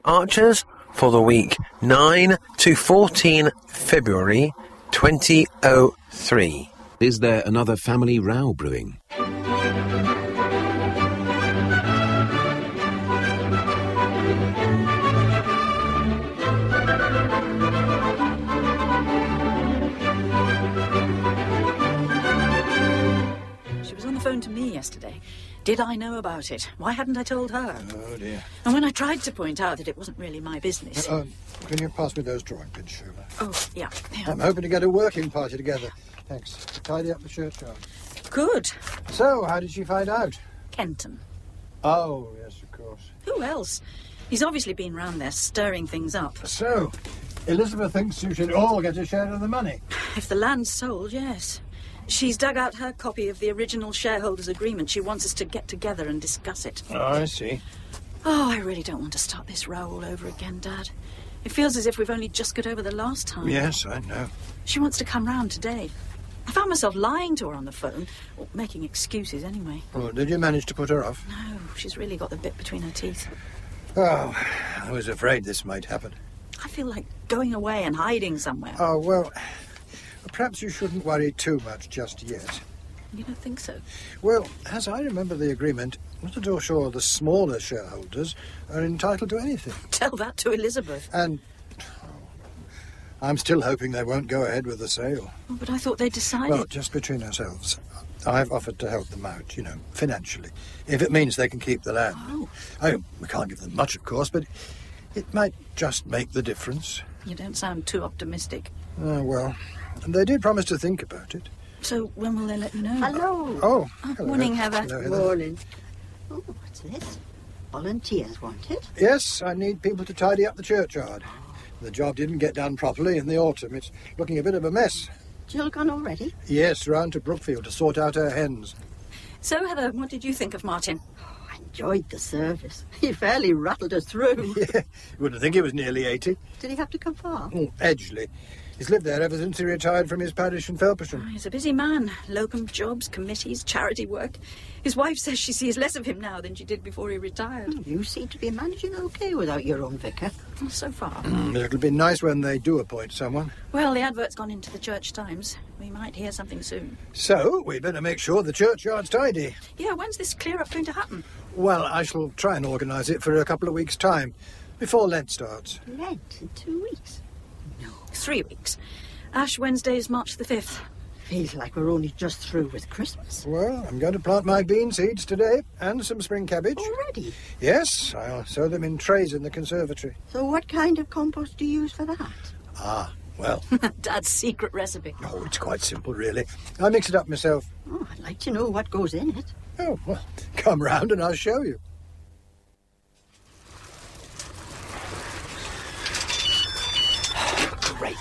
Archers for the week 9 to 14 February 2003. Is there another family row brewing? She was on the phone to me yesterday. Did I know about it? Why hadn't I told her? Oh, dear. And when I tried to point out that it wasn't really my business... Can you pass me those drawing pins, Sheila? Oh, yeah. I'm hoping to get a working party together. Thanks. To tidy up the churchyard. Good. So, how did she find out? Kenton. Oh, yes, of course. Who else? He's obviously been round there stirring things up. So, Elizabeth thinks you should all get a share of the money. If the land's sold, yes. She's dug out her copy of the original shareholders' agreement. She wants us to get together and discuss it. Oh, I see. Oh, I really don't want to start this row all over again, Dad. It feels as if we've only just got over the last time. Yes, I know. She wants to come round today. I found myself lying to her on the phone, or making excuses anyway. Oh, did you manage to put her off? No, she's really got the bit between her teeth. Oh, I was afraid this might happen. I feel like going away and hiding somewhere. Oh, well, perhaps you shouldn't worry too much just yet. You don't think so? Well, as I remember the agreement, not at all sure the smaller shareholders are entitled to anything. Tell that to Elizabeth. And I'm still hoping they won't go ahead with the sale. Oh, but I thought they decided... Well, just between ourselves, I've offered to help them out, financially, if it means they can keep the land. Oh. We can't give them much, of course, but it might just make the difference. You don't sound too optimistic. Well, they did promise to think about it. So when will they let you know? Hello. Oh, hello. Morning, Heather. Hello, Heather. Morning. Oh, what's this? Volunteers wanted? Yes, I need people to tidy up the churchyard. The job didn't get done properly in the autumn. It's looking a bit of a mess. Jill gone already? Yes, round to Brookfield to sort out her hens. So, Heather, what did you think of Martin? Oh, I enjoyed the service. He fairly rattled us through. Yeah, you wouldn't think he was nearly 80. Did he have to come far? Oh, Edgeley. He's lived there ever since he retired from his parish in Felpersham. He's a busy man. Locum jobs, committees, charity work. His wife says she sees less of him now than she did before he retired. You seem to be managing okay without your own vicar. Well, so far. It'll be nice when they do appoint someone. Well, the advert's gone into the Church Times. We might hear something soon. So, we'd better make sure the churchyard's tidy. Yeah, when's this clear-up going to happen? Well, I shall try and organise it for a couple of weeks' time, before Lent starts. Lent in 2 weeks? No, 3 weeks. Ash Wednesday's March the 5th. Feels like we're only just through with Christmas. Well, I'm going to plant my bean seeds today, and some spring cabbage. Already? Yes, I'll sow them in trays in the conservatory. So what kind of compost do you use for that? Ah, well. Dad's secret recipe. Oh, it's quite simple, really. I mix it up myself. Oh, I'd like to know what goes in it. Oh, well, come round and I'll show you. Great.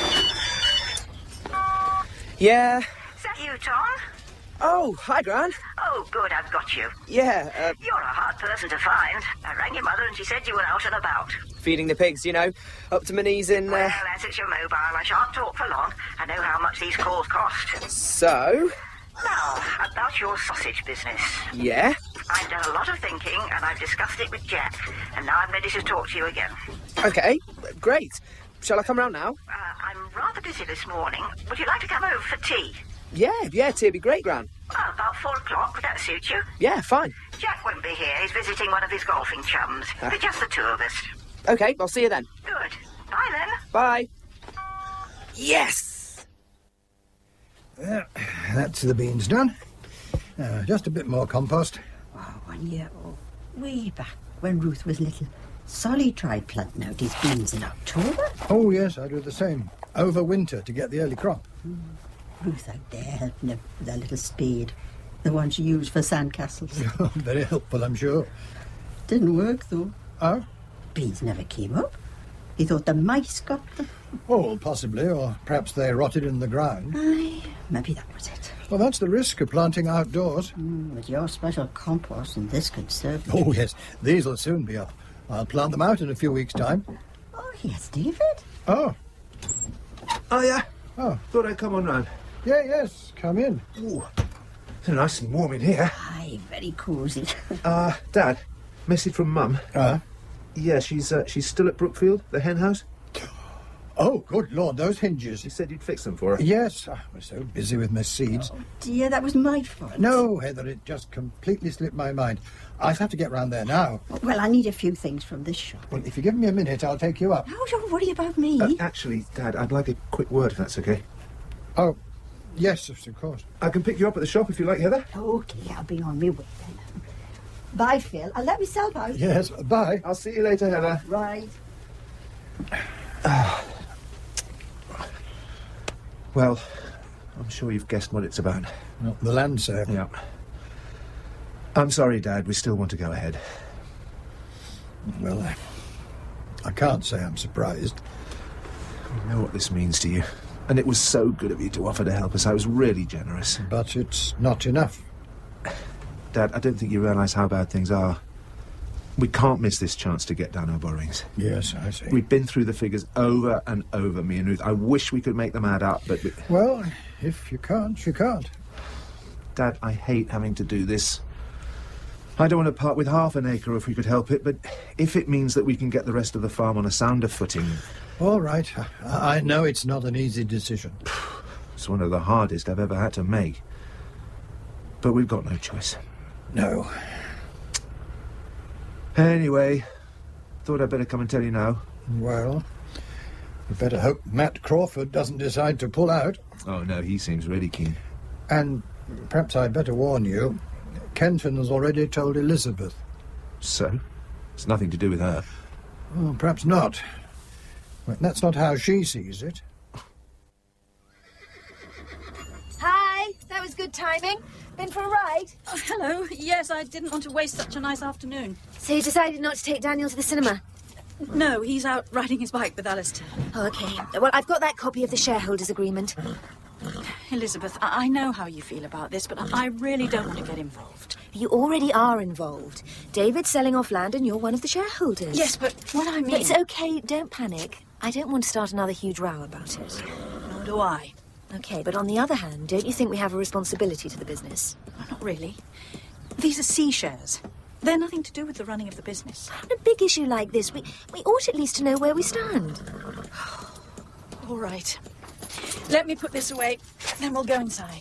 Yeah. Is that you, Tom? Oh, hi, Gran. Oh, good, I've got you. Yeah, You're a hard person to find. I rang your mother and she said you were out and about. feeding the pigs, up to my knees in... Well, as it's your mobile, I shan't talk for long. I know how much these calls cost. So? Now, about your sausage business. Yeah? I've done a lot of thinking and I've discussed it with Jack. And now I'm ready to talk to you again. Okay, great. Shall I come round now? I'm rather busy this morning. Would you like to come over for tea? Yeah, tea'd be great, Gran. Well, about 4 o'clock. Would that suit you? Yeah, fine. Jack won't be here. He's visiting one of his golfing chums. We're just the two of us. Okay, I'll see you then. Good. Bye, then. Bye. Yes! That's the beans done. Just a bit more compost. Oh, 1 year old. Way back when Ruth was little. Solly tried planting out his beans in October. Oh, yes, I do the same. Over winter to get the early crop. Ruth out there helping him with that little spade. The one she used for sandcastles. Very helpful, I'm sure. Didn't work, though. Oh? Beans never came up. He thought the mice got them. Oh, possibly, or perhaps they rotted in the ground. Aye, maybe that was it. Well, that's the risk of planting outdoors. With your special compost and this conservative. Oh, yes, these will soon be up. I'll plant them out in a few weeks' time. Oh, yes, David. Oh. Oh, yeah? Oh. Thought I'd come on round. Yeah, yes, come in. Ooh, it's nice and warm in here. Aye, very cosy. Dad, message from Mum. Yeah, she's still at Brookfield, the hen house. Oh, good Lord, those hinges. She said you'd fix them for her. Yes, I was so busy with my seeds. Oh, dear, that was my fault. No, Heather, it just completely slipped my mind. I'll have to get round there now. Well, I need a few things from this shop. Well, if you give me a minute, I'll take you up. Oh, don't worry about me. Actually, Dad, I'd like a quick word, if that's okay. Oh, yes, of course. I can pick you up at the shop if you like, Heather. Okay, I'll be on my way then. Bye, Phil. I'll let myself out. Yes, bye. I'll see you later, Heather. Right. Well, I'm sure you've guessed what it's about. Well, the land sale. Yeah. I'm sorry, Dad, we still want to go ahead. Well, I can't say I'm surprised. I know what this means to you. And it was so good of you to offer to help us. I was really generous. But it's not enough. Dad, I don't think you realise how bad things are. We can't miss this chance to get down our borrowings. Yes, I see. We've been through the figures over and over, me and Ruth. I wish we could make them add up, but... Well, if you can't, you can't. Dad, I hate having to do this. I don't want to part with half an acre if we could help it, but if it means that we can get the rest of the farm on a sounder footing... All right. I know it's not an easy decision. It's one of the hardest I've ever had to make. But we've got no choice. No. Anyway, thought I'd better come and tell you now. Well, you better hope Matt Crawford doesn't decide to pull out. Oh, no, he seems really keen. And perhaps I'd better warn you, Kenton has already told Elizabeth. So? It's nothing to do with her. Oh, perhaps not. But that's not how she sees it. Hi, that was good timing. Been for a ride? Oh, hello. Yes, I didn't want to waste such a nice afternoon. So you decided not to take Daniel to the cinema? No, he's out riding his bike with Alistair. Oh, OK. Well, I've got that copy of the shareholders' agreement. Elizabeth, I know how you feel about this, but I really don't want to get involved. You already are involved. David's selling off land and you're one of the shareholders. Yes, but what I mean... It's OK, don't panic. I don't want to start another huge row about it. Nor do I. OK, but on the other hand, don't you think we have a responsibility to the business? Well, not really. These are C shares. They're nothing to do with the running of the business. On a big issue like this, we ought at least to know where we stand. All right. Let me put this away, then we'll go inside.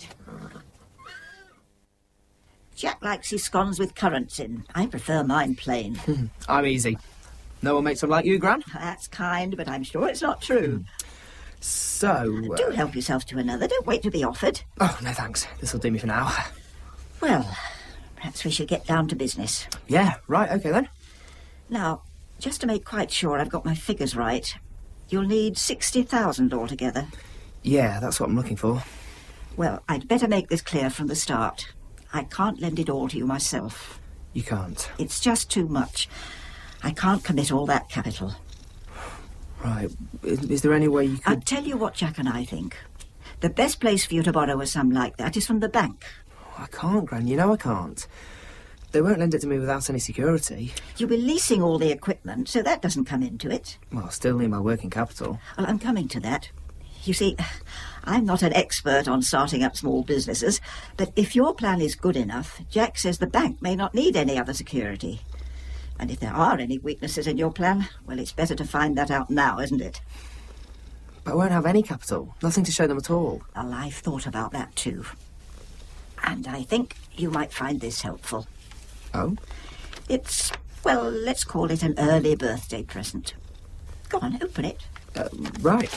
Jack likes his scones with currants in. I prefer mine plain. I'm easy. No one makes them like you, Gran. That's kind, but I'm sure it's not true. So... Do help yourself to another. Don't wait to be offered. Oh, no thanks. This'll do me for now. Well, perhaps we should get down to business. Yeah, right, OK then. Now, just to make quite sure I've got my figures right, you'll need 60,000 altogether. Yeah, that's what I'm looking for. Well, I'd better make this clear from the start. I can't lend it all to you myself. You can't? It's just too much. I can't commit all that capital. Right. Is there any way you could... I'll tell you what Jack and I think. The best place for you to borrow a sum like that is from the bank. Oh, I can't, Gran. You know I can't. They won't lend it to me without any security. You'll be leasing all the equipment, so that doesn't come into it. Well, I'll still need my working capital. Well, I'm coming to that. You see, I'm not an expert on starting up small businesses, but if your plan is good enough, Jack says the bank may not need any other security. And if there are any weaknesses in your plan, well, it's better to find that out now, isn't it? But I won't have any capital. Nothing to show them at all. Well, I've thought about that too. And I think you might find this helpful. Oh? It's, well, let's call it an early birthday present. Go on, open it. Right.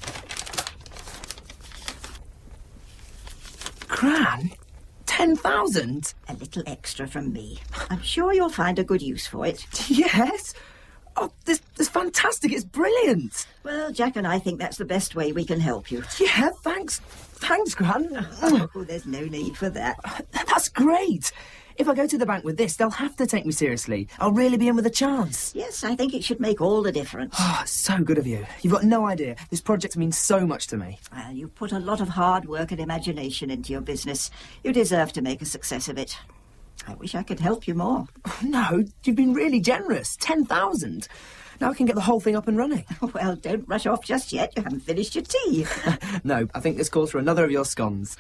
Gran? 10,000? A little extra from me. I'm sure you'll find a good use for it. Yes? Oh, this is fantastic. It's brilliant. Well, Jack and I think that's the best way we can help you. Yeah, thanks. Thanks, Gran. Oh, there's no need for that. That's great. If I go to the bank with this, they'll have to take me seriously. I'll really be in with a chance. Yes, I think it should make all the difference. Oh, so good of you. You've got no idea. This project means so much to me. Well, you've put a lot of hard work and imagination into your business. You deserve to make a success of it. I wish I could help you more. Oh, no, you've been really generous. 10,000. Now I can get the whole thing up and running. Well, don't rush off just yet. You haven't finished your tea. No, I think this calls for another of your scones.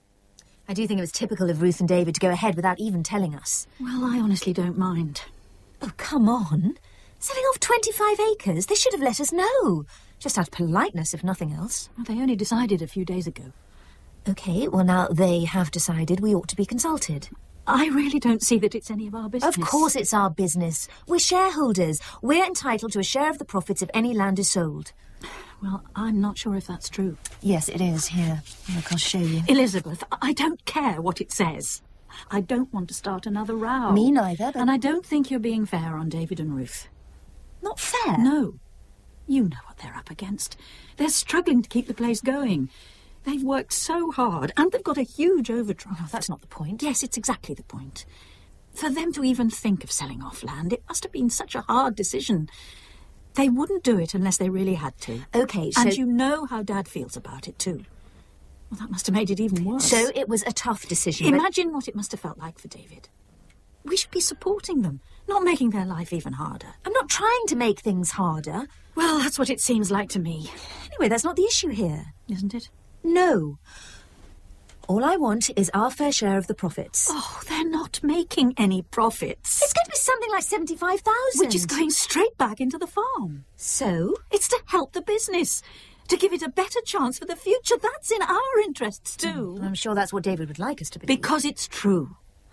I do think it was typical of Ruth and David to go ahead without even telling us. Well, I honestly don't mind. Oh, come on. Selling off 25 acres? They should have let us know. Just out of politeness, if nothing else. Well, they only decided a few days ago. OK, well, now they have decided we ought to be consulted. I really don't see that it's any of our business. Of course it's our business. We're shareholders. We're entitled to a share of the profits if any land is sold. Well, I'm not sure if that's true. Yes, it is. Here, look, I'll show you. Elizabeth, I don't care what it says. I don't want to start another row. Me neither, but... And I don't think you're being fair on David and Ruth. Not fair? No. You know what they're up against. They're struggling to keep the place going. They've worked so hard, and they've got a huge overdraft. Oh, that's not the point. Yes, it's exactly the point. For them to even think of selling off land, it must have been such a hard decision. They wouldn't do it unless they really had to. OK, so... And you know how Dad feels about it, too. Well, that must have made it even worse. So it was a tough decision. Imagine what it must have felt like for David. We should be supporting them, not making their life even harder. I'm not trying to make things harder. Well, that's what it seems like to me. Anyway, that's not the issue here. Isn't it? No. All I want is our fair share of the profits. Oh, they're not making any profits. It's going to be something like 75,000. Which is going straight back into the farm. So? It's to help the business. To give it a better chance for the future. That's in our interests, too. I'm sure that's what David would like us to believe. Because it's true.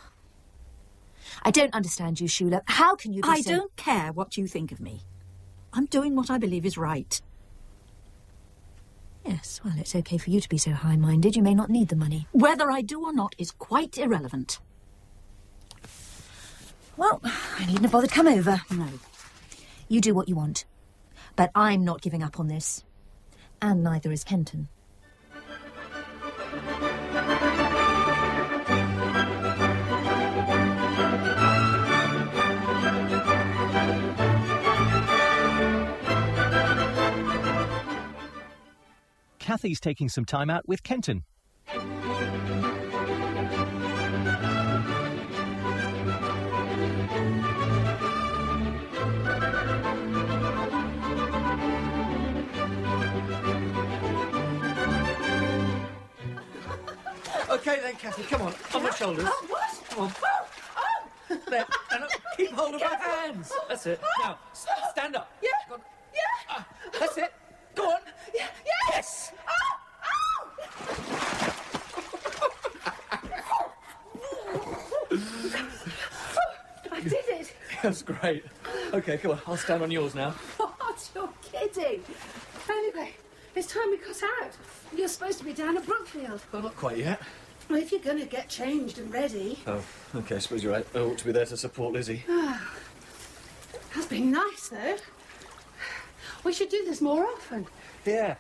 I don't understand you, Shula. How can you be I don't care what you think of me. I'm doing what I believe is right. Yes, well, it's OK for you to be so high-minded. You may not need the money. Whether I do or not is quite irrelevant. Well, I needn't have bothered come over. No. You do what you want. But I'm not giving up on this. And neither is Kenton. Kathy's taking some time out with Kenton. OK then, Kathy, come on my shoulders. Oh, what? Come on. Oh. There, and keep hold of my hands. That's it. Now, stand up. Yeah. Yeah. That's it. Go on. Yeah. Yes. I did it. That's great. OK, come on. I'll stand on yours now. What? You're kidding. Anyway, it's time we cut out. You're supposed to be down at Brookfield. Well, not quite yet. Well, if you're going to get changed and ready... Oh, OK, I suppose you're right. I ought to be there to support Lizzie. That's been nice, though. We should do this more often. Yeah.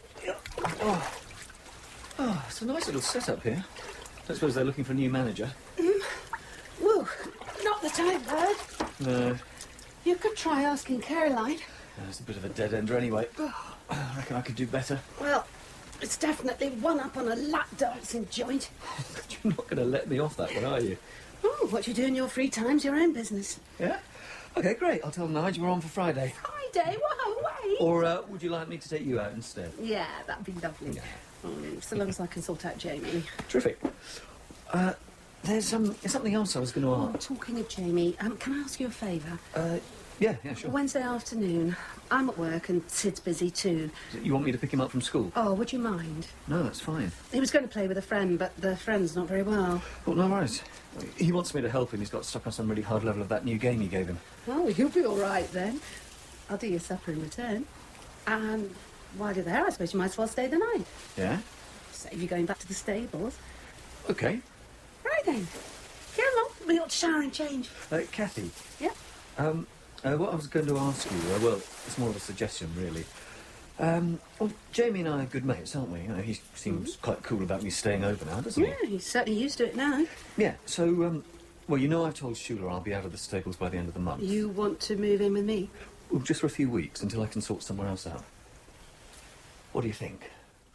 Oh, it's a nice little setup here. I suppose they're looking for a new manager. Well, not the time, Bird. No. You could try asking Caroline. It's a bit of a dead-ender anyway. I reckon I could do better. Well, it's definitely one up on a lap dancing joint. You're not going to let me off that one, are you? Oh, what you do in your free time's your own business. Yeah? OK, great. I'll tell Nige we're on for Friday. Friday? What way? Or would you like me to take you out instead? Yeah, that'd be lovely. So long as I can sort out Jamie. Terrific. There's something else I was going to ask. Talking of Jamie, can I ask you a favour? Yeah, sure. Wednesday afternoon. I'm at work and Sid's busy too. You want me to pick him up from school? Oh, would you mind? No, that's fine. He was going to play with a friend, but the friend's not very well. Oh, no worries. He wants me to help him. He's got stuck on some really hard level of that new game you gave him. Oh, you'll be all right then. I'll do your supper in return. And while you're there, I suppose you might as well stay the night. Yeah? Save you going back to the stables. OK. Right then. Get along. We ought to shower and change. Kathy. Yeah? What I was going to ask you, well, it's more of a suggestion, really. Well, Jamie and I are good mates, aren't we? You know, he seems quite cool about me staying over now, doesn't he? Yeah, he's certainly used to it now. Yeah, so, well, you know I've told Shula I'll be out of the stables by the end of the month. You want to move in with me? Well, just for a few weeks, until I can sort somewhere else out. What do you think?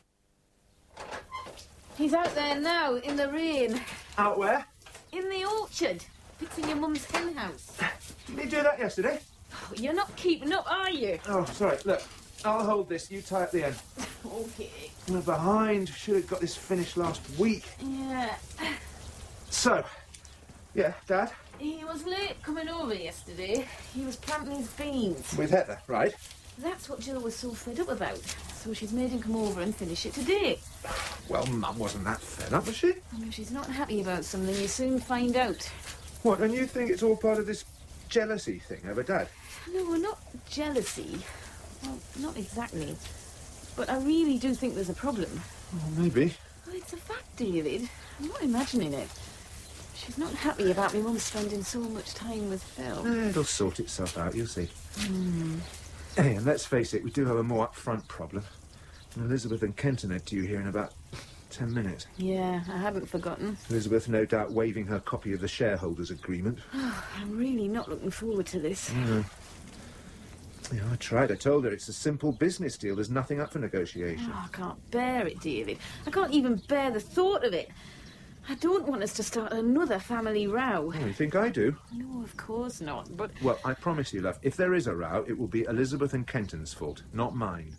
He's out there now, in the rain. Out where? In the orchard, fixing your mum's hen house. Didn't you do that yesterday? Oh, you're not keeping up, are you? Oh, sorry. Look, I'll hold this. You tie up the end. Okay. We're behind. Should have got this finished last week. Yeah. So, yeah, Dad? He was late coming over yesterday. He was planting his beans. With Heather, right? That's what Jill was so fed up about. So she's made him come over and finish it today. Well, Mum wasn't that fed up, was she? And if she's not happy about something, you soon find out. What, and you think it's all part of this jealousy thing over Dad? No, not jealousy. Well, not exactly. But I really do think there's a problem. Well, maybe. Well, it's a fact, David. I'm not imagining it. She's not happy about me mum spending so much time with Phil. It'll sort itself out, you'll see. Hey, and let's face it, we do have a more up-front problem. And Elizabeth and Kenton head to you here in about 10 minutes. Yeah, I hadn't forgotten. Elizabeth, no doubt, waiving her copy of the shareholders' agreement. I'm really not looking forward to this. Yeah, I tried. I told her it's a simple business deal. There's nothing up for negotiation. Oh, I can't bear it, David. I can't even bear the thought of it. I don't want us to start another family row. Oh, you think I do? No, of course not, but... Well, I promise you, love, if there is a row, it will be Elizabeth and Kenton's fault, not mine.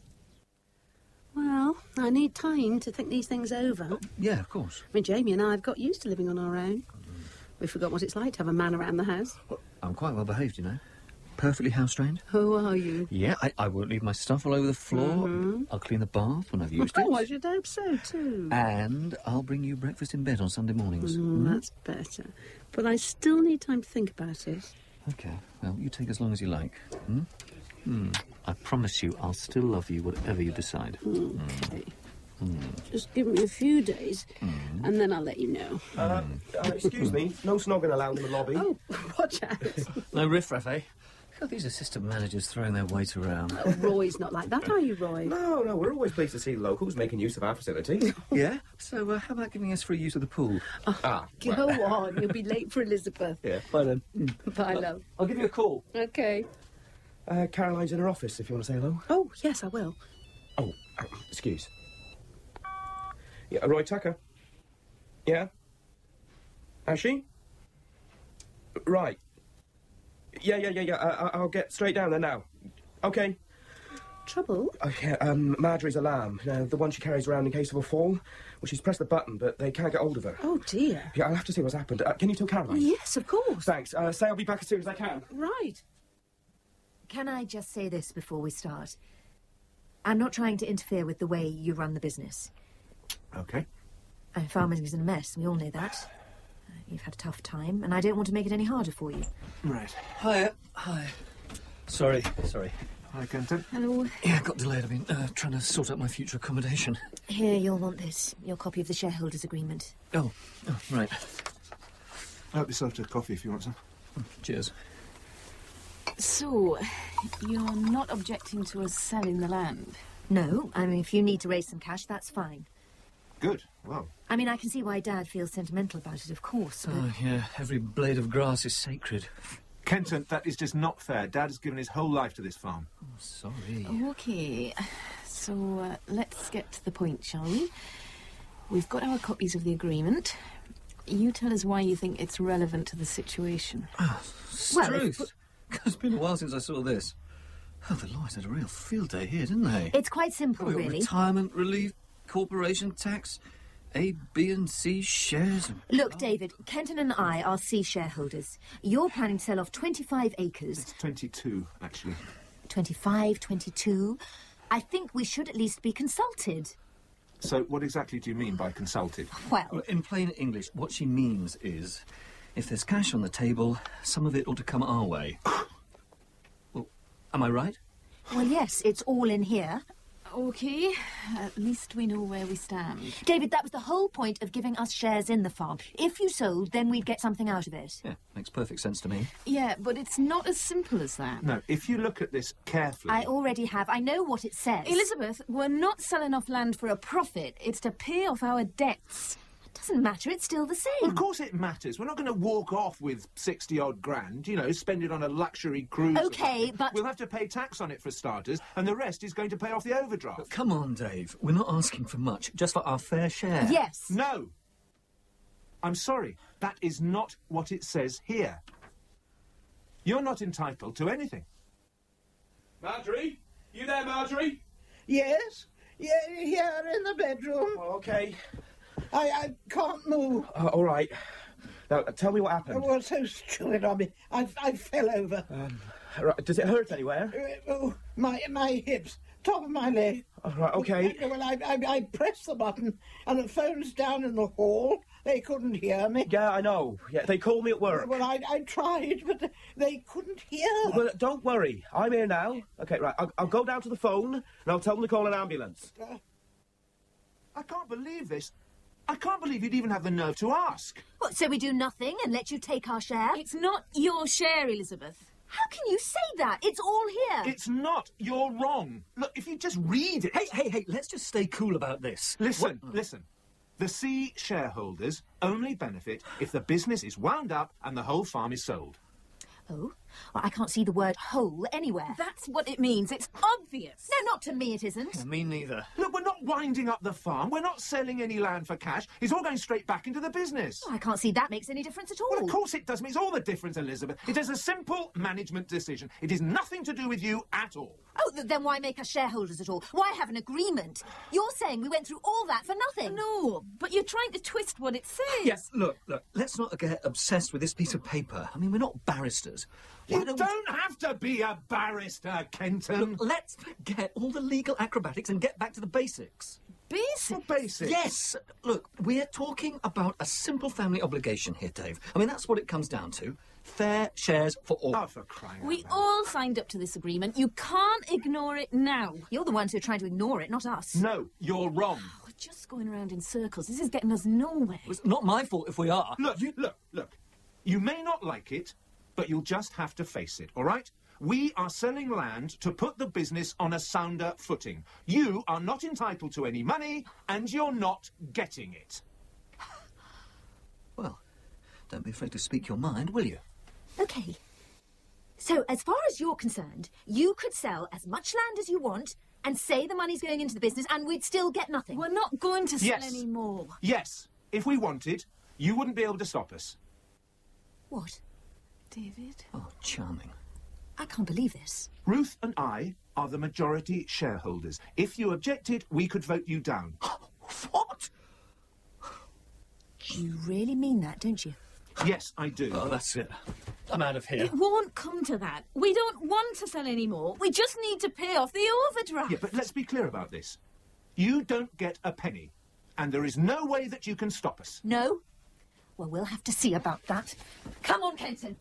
Well, I need time to think these things over. Yeah, of course. I mean, Jamie and I have got used to living on our own. We forgot what it's like to have a man around the house. Well, I'm quite well behaved, you know. Perfectly house-trained. Who are you? Yeah, I won't leave my stuff all over the floor. I'll clean the bath when I've used it. Oh, I should hope so, too. And I'll bring you breakfast in bed on Sunday mornings. That's better. But I still need time to think about it. OK, well, you take as long as you like. I promise you I'll still love you whatever you decide. OK. Just give me a few days, and then I'll let you know. Excuse me, no snogging allowed in the lobby. Oh, watch out. No riff-raff, eh? Look at these assistant managers throwing their weight around. Oh, Roy's not like that, are you, Roy? No, we're always pleased to see locals making use of our facilities. Yeah? So how about giving us free use of the pool? Go on, you'll be late for Elizabeth. Yeah, bye then. Bye, love. I'll give you a call. OK. Caroline's in her office if you want to say hello. Oh, yes, I will. Oh, excuse. Yeah, Roy Tucker. Yeah? Has she? Right. Yeah. I'll get straight down there now. OK. Trouble? Oh, yeah, Marjorie's alarm. The one she carries around in case of a fall. Well, she's pressed the button, but they can't get hold of her. Oh, dear. Yeah, I'll have to see what's happened. Can you tell Caroline? Yes, of course. Thanks. Say I'll be back as soon as I can. Right. Can I just say this before we start? I'm not trying to interfere with the way you run the business. OK. Farming is in a mess, we all know that. You've had a tough time, and I don't want to make it any harder for you. Right. Hi. Sorry. Hi, Kenton. Hello. Yeah, got delayed. I've been trying to sort out my future accommodation. Here, you'll want this. Your copy of the shareholders' agreement. Oh, right. Help yourself to coffee if you want some. Cheers. So, you're not objecting to us selling the land? No, I mean, if you need to raise some cash, that's fine. Good. Well. I mean, I can see why Dad feels sentimental about it, of course, but... Oh, yeah, every blade of grass is sacred. Kenton, that is just not fair. Dad has given his whole life to this farm. Oh, sorry. OK. So, let's get to the point, shall we? We've got our copies of the agreement. You tell us why you think it's relevant to the situation. Struth! It's been a while since I saw this. Oh, the lawyers had a real field day here, didn't they? It's quite simple, really. Retirement relief, corporation tax, A, B and C shares... Look, David, Kenton and I are C shareholders. You're planning to sell off 25 acres. It's 22, actually. 25, 22. I think we should at least be consulted. So what exactly do you mean by consulted? Well, in plain English, what she means is, if there's cash on the table, some of it ought to come our way. Well, am I right? Well, yes, it's all in here. OK, at least we know where we stand. David, that was the whole point of giving us shares in the farm. If you sold, then we'd get something out of it. Yeah, makes perfect sense to me. Yeah, but it's not as simple as that. No, if you look at this carefully... I already have. I know what it says. Elizabeth, we're not selling off land for a profit. It's to pay off our debts. Doesn't matter, it's still the same. Well, of course it matters. We're not going to walk off with 60-odd grand, you know, spend it on a luxury cruise. OK, but... We'll have to pay tax on it for starters, and the rest is going to pay off the overdraft. But come on, Dave. We're not asking for much, just for our fair share. Yes. No. I'm sorry. That is not what it says here. You're not entitled to anything. Marjorie? You there, Marjorie? Yes? Yeah, here in the bedroom. OK. I can't move. All right. Now, tell me what happened. Oh, so stupid of me. I fell over. Right, does it hurt anywhere? My hips, top of my leg. Oh, right, OK. Well, I pressed the button, and the phone's down in the hall. They couldn't hear me. Yeah, I know. Yeah, they called me at work. Well, I tried, but they couldn't hear. Well, don't worry. I'm here now. OK, right, I'll go down to the phone, and I'll tell them to call an ambulance. I can't believe this. I can't believe you'd even have the nerve to ask. What, so we do nothing and let you take our share? It's not your share, Elizabeth. How can you say that? It's all here. It's not. You're wrong. Look, if you just read it... Hey, let's just stay cool about this. Listen. The C shareholders only benefit if the business is wound up and the whole farm is sold. Oh? Well, I can't see the word whole anywhere. That's what it means. It's obvious. No, not to me it isn't. Yeah, me neither. Look, we're not winding up the farm. We're not selling any land for cash. It's all going straight back into the business. Oh, I can't see that makes any difference at all. Well, of course it does. Makes all the difference, Elizabeth. It is a simple management decision. It is nothing to do with you at all. Oh, then why make us shareholders at all? Why have an agreement? You're saying we went through all that for nothing. No, but you're trying to twist what it says. Yes, look, let's not get obsessed with this piece of paper. I mean, we're not barristers. You don't have to be a barrister, Kenton. Look, let's forget all the legal acrobatics and get back to the basics. Basics? Yes! Look, we're talking about a simple family obligation here, Dave. I mean, that's what it comes down to. Fair shares for all. Oh, for crying out We loud. all signed up to this agreement. You can't ignore it now. You're the ones who are trying to ignore it, not us. No, you're wrong. We're just going around in circles. This is getting us nowhere. It's not my fault if we are. Look. You may not like it, but you'll just have to face it, all right? We are selling land to put the business on a sounder footing. You are not entitled to any money, and you're not getting it. Well, don't be afraid to speak your mind, will you? OK. So, as far as you're concerned, you could sell as much land as you want and say the money's going into the business and we'd still get nothing. We're not going to sell Yes. any more. Yes, if we wanted, you wouldn't be able to stop us. What? David? Oh, charming. I can't believe this. Ruth and I are the majority shareholders. If you objected, we could vote you down. What? You really mean that, don't you? Yes, I do. Oh, that's it. I'm out of here. It won't come to that. We don't want to sell any more. We just need to pay off the overdraft. Yeah, but let's be clear about this. You don't get a penny, and there is no way that you can stop us. No? Well, we'll have to see about that. Come on, Kenton.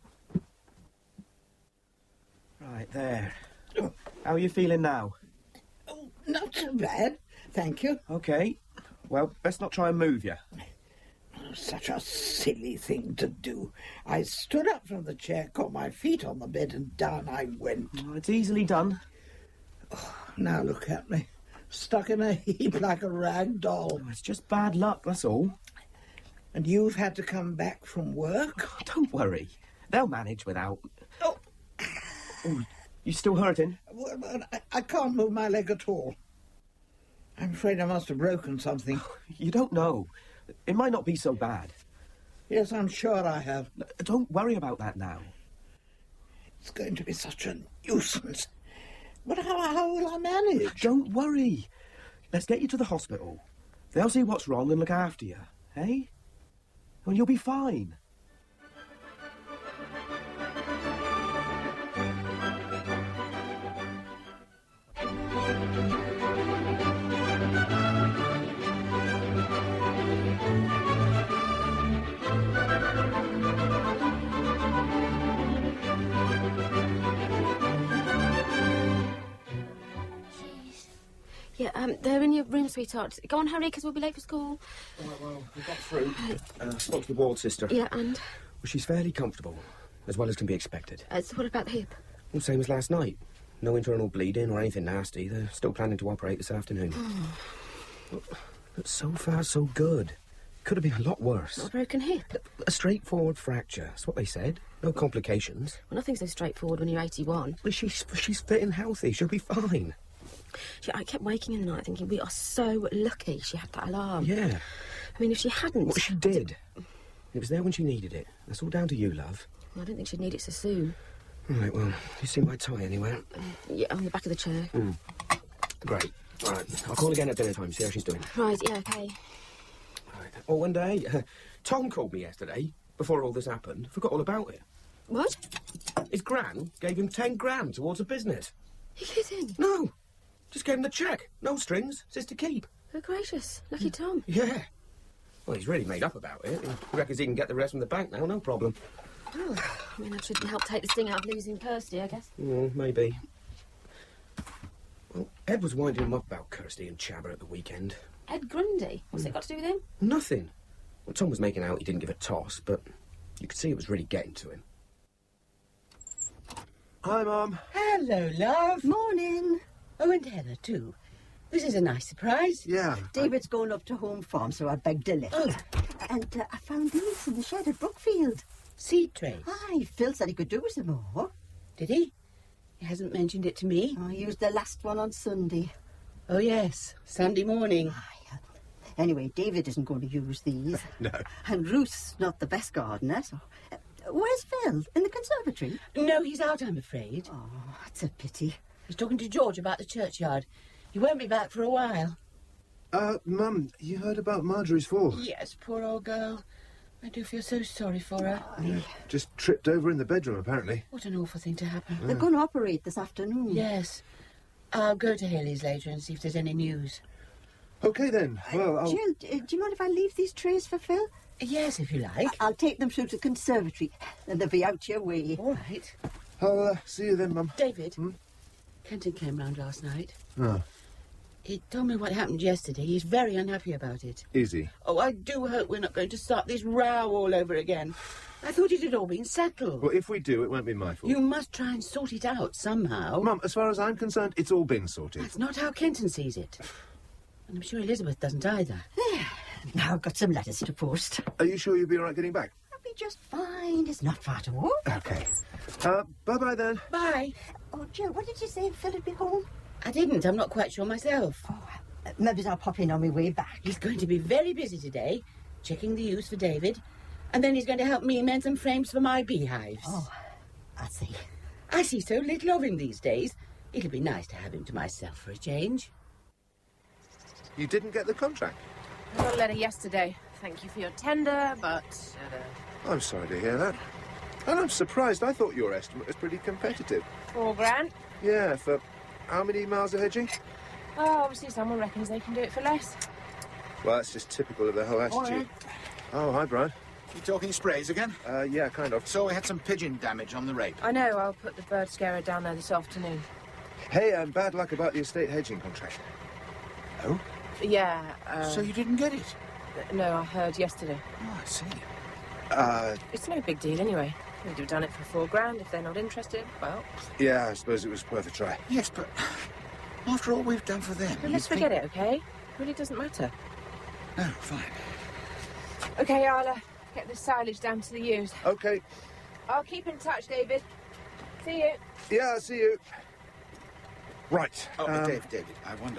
Right, there. How are you feeling now? Oh, not so bad, thank you. OK. Well, best not try and move you. Such a silly thing to do. I stood up from the chair, caught my feet on the bed, and down I went. Oh, it's easily done. Oh, now look at me. Stuck in a heap like a rag doll. Oh, it's just bad luck, that's all. And you've had to come back from work? Oh, don't worry. They'll manage without... Oh. Oh, you still hurting? Well, I can't move my leg at all. I'm afraid I must have broken something. You don't know. It might not be so bad. Yes, I'm sure I have. Don't worry about that now. It's going to be such a nuisance. But how will I manage? Don't worry. Let's get you to the hospital. They'll see what's wrong and look after you, eh? And you'll be fine. Yeah, they're in your room, sweetheart. Go on, hurry, because we'll be late for school. Well, we got through. Spoke to the ward sister. Yeah, and? Well, she's fairly comfortable, as well as can be expected. So what about the hip? Well, same as last night. No internal bleeding or anything nasty. They're still planning to operate this afternoon. But so far, so good. Could have been a lot worse. Not a broken hip? A straightforward fracture. That's what they said. No complications. Well, nothing's so straightforward when you're 81. Well, she's fit and healthy. She'll be fine. I kept waking in the night thinking, we are so lucky she had that alarm. Yeah. I mean, if she hadn't... Well, she did. It was there when she needed it. That's all down to you, love. Well, I don't think she'd need it so soon. All right, well, you see my tie anywhere? Yeah, on the back of the chair. Great. All right, I'll call again at dinner time, see how she's doing. Right, yeah, OK. Right. Oh, and Tom called me yesterday. before all this happened. Forgot all about it. What? His gran gave him 10 grand towards a business. You kidding? No. Just gave him the cheque. No strings. Says to keep. Oh, gracious. Lucky Tom. Yeah. Well, he's really made up about it. He reckons he can get the rest from the bank now, no problem. Oh, I mean, that should help take the sting out of losing Kirsty, I guess. Maybe. Well, Ed was winding him up about Kirsty and Chabber at the weekend. Ed Grundy? What's it got to do with him? Nothing. Well, Tom was making out he didn't give a toss, but you could see it was really getting to him. Hi, Mum. Hello, love. Morning. Oh, and Heather, too. This is a nice surprise. Yeah. David's going up to Home Farm, so I begged a lift. Oh. And I found these in the shed at Brookfield. Seed trays? Aye, Phil said he could do with some more. Did he? He hasn't mentioned it to me. I used the last one on Sunday. Oh, yes. Sunday morning. Aye. Anyway, David isn't going to use these. No. And Ruth's not the best gardener, so... where's Phil? In the conservatory? No, he's out, I'm afraid. Oh, that's a pity. He's talking to George about the churchyard. He won't be back for a while. Mum, you heard about Marjorie's fall? Yes, poor old girl. I do feel so sorry for her. Yeah, just tripped over in the bedroom, apparently. What an awful thing to happen. They're going to operate this afternoon. Yes. I'll go to Haley's later and see if there's any news. OK, then. Well, I'll... Jill, do you mind if I leave these trays for Phil? Yes, if you like. I'll take them through to the conservatory, and they'll be out your way. All right. I'll see you then, Mum. David, Kenton came round last night. Oh. He told me what happened yesterday. He's very unhappy about it. Is he? Oh, I do hope we're not going to start this row all over again. I thought it had all been settled. Well, if we do, it won't be my fault. You must try and sort it out somehow. Mum, as far as I'm concerned, it's all been sorted. That's not how Kenton sees it. And I'm sure Elizabeth doesn't either. There. Now I've got some letters to post. Are you sure you'll be all right getting back? I'll be just fine. It's not far to walk. OK. Bye-bye, then. Bye. Oh, Jill, what did you say Phil would be home? I didn't. I'm not quite sure myself. Oh, maybe I'll pop in on my way back. He's going to be very busy today, checking the ewes for David, and then he's going to help me mend some frames for my beehives. Oh, I see. I see so little of him these days. It'll be nice to have him to myself for a change. You didn't get the contract? I got a letter yesterday. Thank you for your tender, but... I'm sorry to hear that. And I'm surprised. I thought your estimate was pretty competitive. $4 grand. Yeah, for how many miles of hedging? Oh, obviously someone reckons they can do it for less. Well, that's just typical of the whole attitude. Oh, hi, Brian. You talking sprays again? Yeah, kind of. So we had some pigeon damage on the rape. I know, I'll put the bird scarer down there this afternoon. Hey, bad luck about the estate hedging contract. Oh? Yeah, So you didn't get it? No, I heard yesterday. Oh, I see. It's no big deal anyway. We'd have done it for $4 grand. If they're not interested, well... Yeah, I suppose it was worth a try. Yes, but after all we've done for them... But let's forget it, OK? It really doesn't matter. No, fine. OK, I'll get the silage down to the ewes. OK. I'll keep in touch, David. See you. Yeah, I'll see you. Right. Oh, David, I wondered,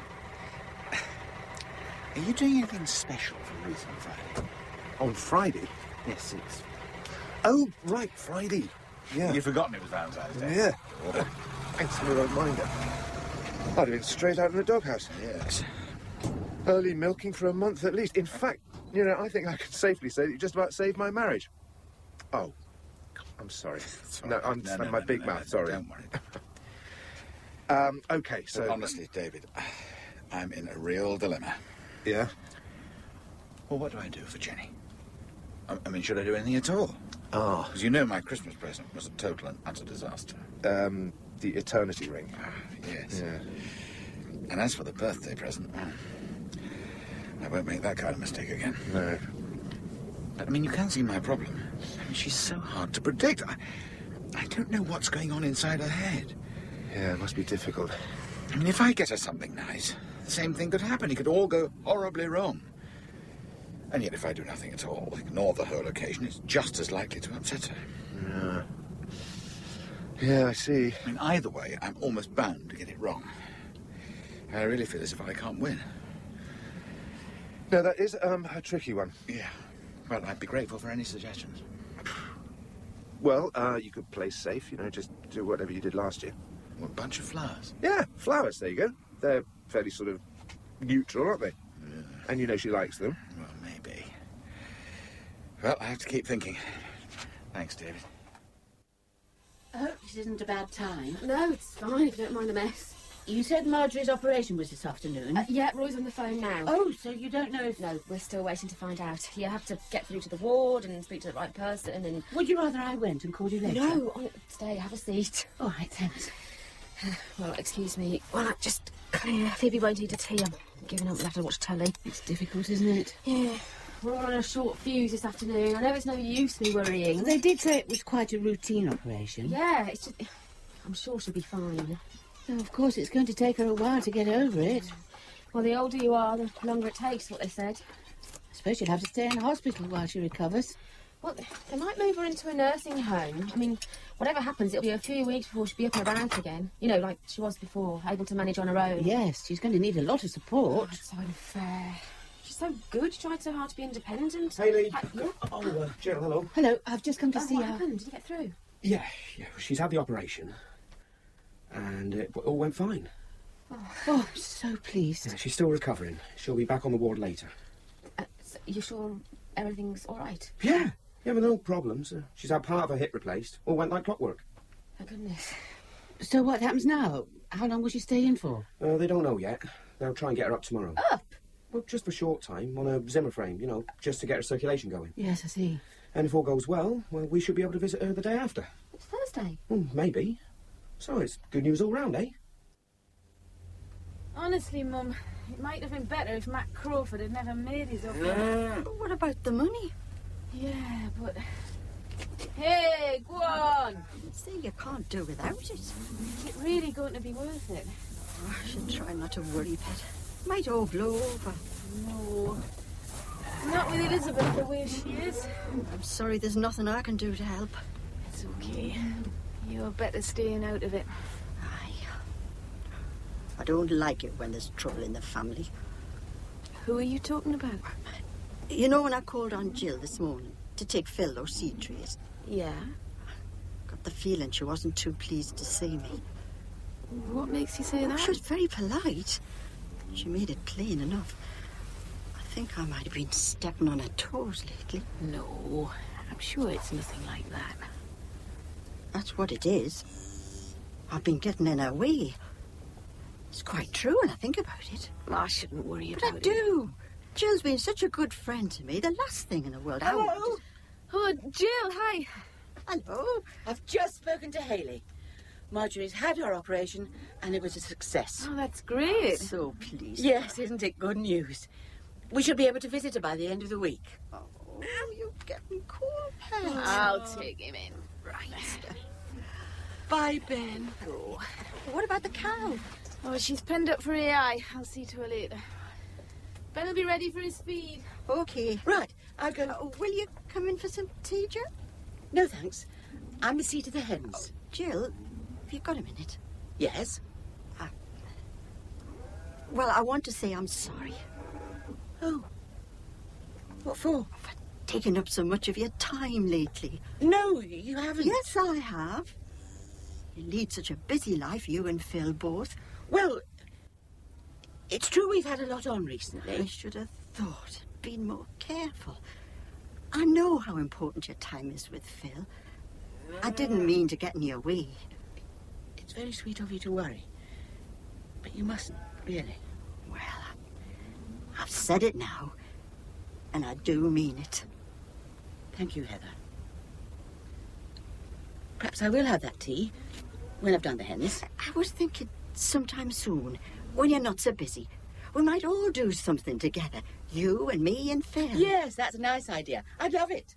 are you doing anything special for Ruth on Friday? On Friday? Yes, it's... Oh, right, Friday. Yeah. You've forgotten it was Valentine's Day. Yeah. Thanks for the reminder. I'd have been straight out in the doghouse. Yes. Early milking for a month at least. In fact, you know, I think I can safely say that you just about saved my marriage. Oh, I'm sorry. No, my big mouth, sorry. Don't worry. OK, so... But honestly, David, I'm in a real dilemma. Yeah? Well, what do I do for Jenny? I mean, should I do anything at all? Oh. Because you know my Christmas present was a total and utter disaster. The eternity ring. Yes. Yeah. And as for the birthday present, I won't make that kind of mistake again. No. But, I mean, you can see my problem. I mean, she's so hard to predict. I don't know what's going on inside her head. Yeah, it must be difficult. I mean, if I get her something nice, the same thing could happen. It could all go horribly wrong. And yet, if I do nothing at all, ignore the whole occasion, it's just as likely to upset her. Yeah. Yeah, I see. I mean, either way, I'm almost bound to get it wrong. I really feel as if I can't win. No, that is a tricky one. Yeah. Well, I'd be grateful for any suggestions. Well, you could play safe, you know, just do whatever you did last year. Well, a bunch of flowers. Yeah, flowers, there you go. They're fairly sort of neutral, aren't they? Yeah. And you know she likes them. Well, maybe. Well, I have to keep thinking. Thanks, David. I hope this isn't a bad time. No, it's fine if you don't mind the mess. You said Marjorie's operation was this afternoon? Yeah, Roy's on the phone now. Oh, so you don't know if... No, we're still waiting to find out. You have to get through to the ward and speak to the right person and... Would you rather I went and called you later? No, stay, have a seat. All right, thanks. Well, excuse me. Well, I just... Phoebe won't eat a tea. I'm giving up. We'll have to watch telly. It's difficult, isn't it? Yeah. We're all on a short fuse this afternoon. I know it's no use me worrying. They did say it was quite a routine operation. Yeah, it's just... I'm sure she'll be fine. Well, of course, it's going to take her a while to get over it. Well, the older you are, the longer it takes, what they said. I suppose she'll have to stay in hospital while she recovers. Well, they might move her into a nursing home. I mean, whatever happens, it'll be a few weeks before she'll be up and about again. You know, like she was before, able to manage on her own. Yes, she's going to need a lot of support. Oh, it's so unfair. She's so good. She tried so hard to be independent. Hayley. Yeah? Oh, Jill, hello. Hello, I've just come to see What her. happened? Did you get through? Yeah, she's had the operation. And it all went fine. Oh, I'm so pleased. Yeah, she's still recovering. She'll be back on the ward later. So you sure everything's all right? Yeah, but no problems. She's had part of her hip replaced. All went like clockwork. Thank goodness. So what happens now? How long will she stay in for? They don't know yet. They'll try and get her up tomorrow. Up? Well, just for a short time, on a Zimmer frame, just to get her circulation going. Yes, I see. And if all goes well, we should be able to visit her the day after. It's Thursday. Maybe. So it's good news all round, eh? Honestly, Mum, it might have been better if Matt Crawford had never made his offer. What about the money? Yeah, but... Hey, go on! See, you can't do without it. Is it really going to be worth it? Oh, I should try not to worry, Pet. Might all blow over. No. Not with Elizabeth the way she is. I'm sorry, there's nothing I can do to help. It's okay. You're better staying out of it. Aye. I don't like it when there's trouble in the family. Who are you talking about? You know when I called on Jill this morning to take Phil those seed trays? Yeah? Got the feeling she wasn't too pleased to see me. What makes you say that? She was very polite. She made it plain enough. I think I might have been stepping on her toes lately. No, I'm sure it's nothing like that. That's what it is. I've been getting in her way. It's quite true when I think about it. I shouldn't worry But about I it. do. Jill's been such a good friend to me. The last thing in the world I Hello? want. Oh, Jill, hi. Hello. I've just spoken to Hayley. Marjorie's had her operation, and it was a success. Oh, that's great. So pleased. Yes, isn't it good news? We should be able to visit her by the end of the week. Oh, you're getting cool, Pet. I'll take him in. Right. Bye, Ben. Oh. What about the cow? Oh, she's penned up for AI. I'll see to her later. Ben will be ready for his feed. Okay. Right, I'll go. Will you come in for some tea, Jill? No, thanks. I'm the seat of the hens. Jill, have you got a minute? Yes? Well, I want to say I'm sorry. Oh. What for? For taking up so much of your time lately. No, you haven't. Yes, I have. You lead such a busy life, you and Phil both. Well, it's true we've had a lot on I recently. should have thought, been more careful. I know how important your time is with Phil. I didn't mean to get in your way. It's very sweet of you to worry. But you mustn't, really. Well, I've said it now, and I do mean it. Thank you, Heather. Perhaps I will have that tea when I've done the hens. I was thinking sometime soon, when you're not so busy, we might all do something together. You and me and Phil. Yes, that's a nice idea. I'd love it.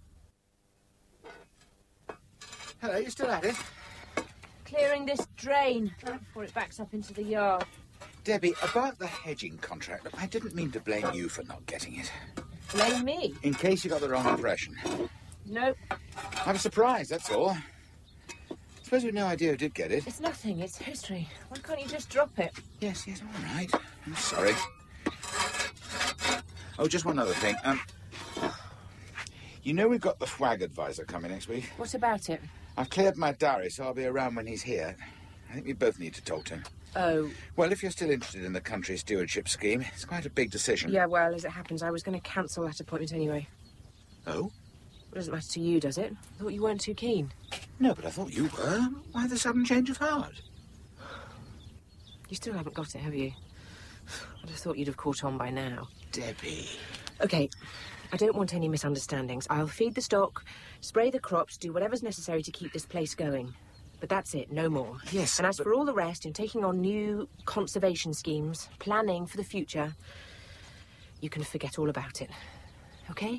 Hello, you still at it? Clearing this drain before it backs up into the yard. Debbie, about the hedging contract, look, I didn't mean to blame you for not getting it. Blame me? In case you got the wrong impression. Nope. I'm surprised, that's all. Suppose you've no idea who did get it. It's nothing. It's history. Why can't you just drop it? Yes, all right. I'm sorry. Oh, just one other thing. You know we've got the FWAG advisor coming next week? What about it? I've cleared my diary, so I'll be around when he's here. I think we both need to talk to him. Oh. Well, if you're still interested in the country stewardship scheme, it's quite a big decision. Yeah, well, as it happens, I was going to cancel that appointment anyway. Oh? It doesn't matter to you, does it? I thought you weren't too keen. No, but I thought you were. Why the sudden change of heart? You still haven't got it, have you? I'd have thought you'd have caught on by now. Debbie. OK, I don't want any misunderstandings. I'll feed the stock, spray the crops, do whatever's necessary to keep this place going. But that's it, no more. Yes, And as for all the rest, in taking on new conservation schemes, planning for the future, you can forget all about it. OK?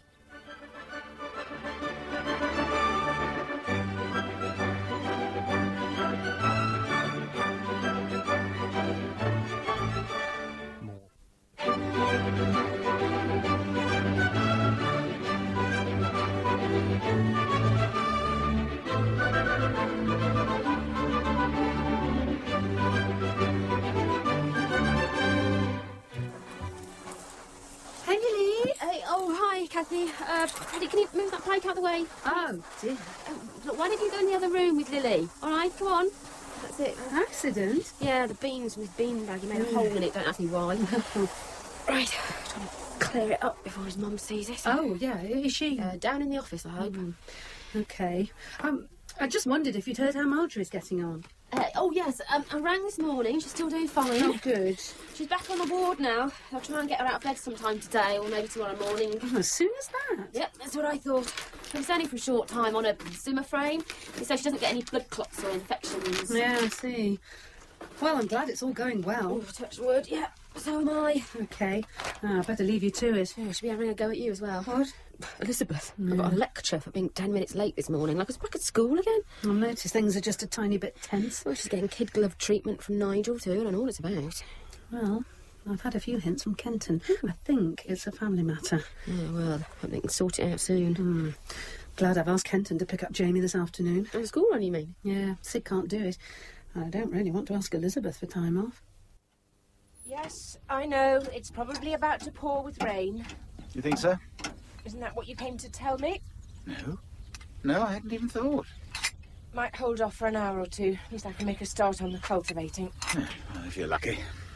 Hey, Lily. Hey, oh, hi, Kathy. Paddy, can you move that pike out the way? Oh, dear. Look, why don't you go in the other room with Lily? All right, come on. That's it. An accident? Yeah, the beans from his beanbag. He made a hole in it. Don't ask me why. Right. Trying to clear it up before his mum sees it. Oh, yeah. Is she? Down in the office, I hope. OK. I just wondered if you'd heard how Marjorie's getting on. Oh, yes. I rang this morning. She's still doing fine. Oh, good. She's back on the ward now. I'll try and get her out of bed sometime today or maybe tomorrow morning. Oh, as soon as that? Yep, that's what I thought. It's only for a short time on a Zimmer frame, so she doesn't get any blood clots or infections. Yeah, I see. Well, I'm glad it's all going well. Oh, touch wood, yeah. So am I. OK. I better leave you to it. Oh, should be having a go at you as well. What? Elizabeth, I got a lecture for being 10 minutes late this morning, like I was back at school again. I've noticed things are just a tiny bit tense. Well, she's getting kid glove treatment from Nigel too. I don't know what it's about. Well, I've had a few hints from Kenton. I think it's a family matter. Oh, well, I hope they can sort it out soon. Glad I've asked Kenton to pick up Jamie this afternoon. At school run, you mean? Yeah, Sid can't do it. I don't really want to ask Elizabeth for time off. Yes, I know. It's probably about to pour with rain. You think so? Isn't that what you came to tell me? No. No, I hadn't even thought. Might hold off for an hour or two. At least I can make a start on the cultivating. Well, if you're lucky.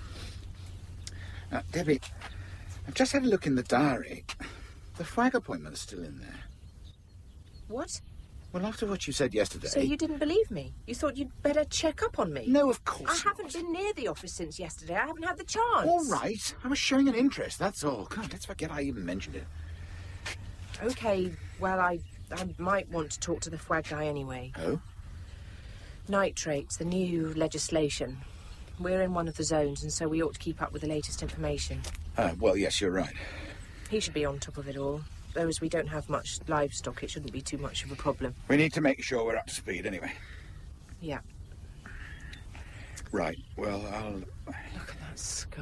Debbie, I've just had a look in the diary. The flag appointment's still in there. What? Well, after what you said yesterday... So you didn't believe me? You thought you'd better check up on me? No, of course I haven't been near the office since yesterday. I haven't had the chance. All right. I was showing an interest, that's all. God, let's forget I even mentioned it. OK, well, I might want to talk to the FWAG guy anyway. Oh? Nitrates, the new legislation. We're in one of the zones, and so we ought to keep up with the latest information. Well, yes, you're right. He should be on top of it all. Though as we don't have much livestock, it shouldn't be too much of a problem. We need to make sure we're up to speed, anyway. Yeah. Right, well, I'll... Look at that sky.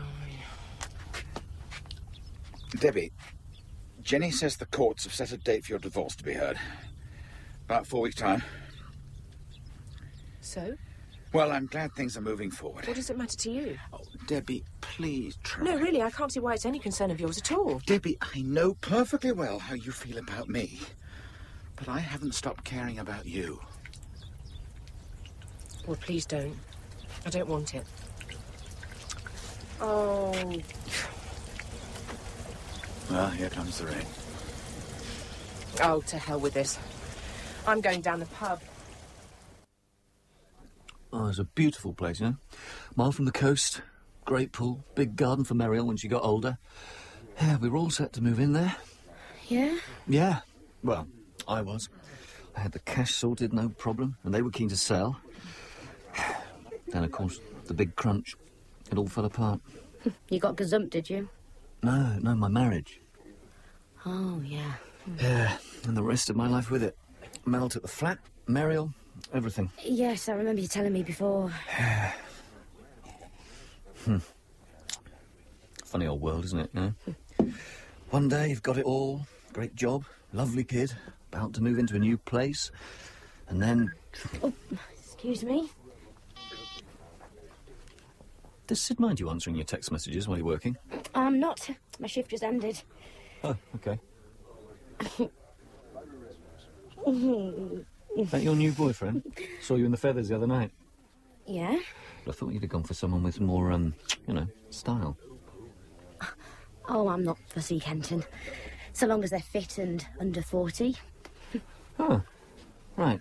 Debbie, Jenny says the courts have set a date for your divorce to be heard. About 4 weeks' time. So? Well, I'm glad things are moving forward. What does it matter to you? Oh, Debbie, please try. No, really, I can't see why it's any concern of yours at all. Debbie, I know perfectly well how you feel about me. But I haven't stopped caring about you. Well, please don't. I don't want it. Oh. Well, here comes the rain. Oh, to hell with this. I'm going down the pub. Oh, it's a beautiful place, you know. Mile from the coast, great pool, big garden for Muriel when she got older. Yeah, we were all set to move in there. Yeah? Yeah. Well, I was. I had the cash sorted, no problem, and they were keen to sell. Then, of course, the big crunch. It all fell apart. You got gazumped, did you? No, my marriage. Oh, yeah. Yeah, and the rest of my life with it. Mel took the flat, Muriel, everything. Yes, I remember you telling me before. Funny old world, isn't it? Yeah? One day you've got it all, great job, lovely kid, about to move into a new place, and then... Oh, excuse me? Does Sid mind you answering your text messages while you're working? I'm not. My shift just ended. Oh, OK. That your new boyfriend? Saw you in the feathers the other night. Yeah? But I thought you'd have gone for someone with more, you know, style. Oh, I'm not fussy, Kenton. So long as they're fit and under 40. Oh, right.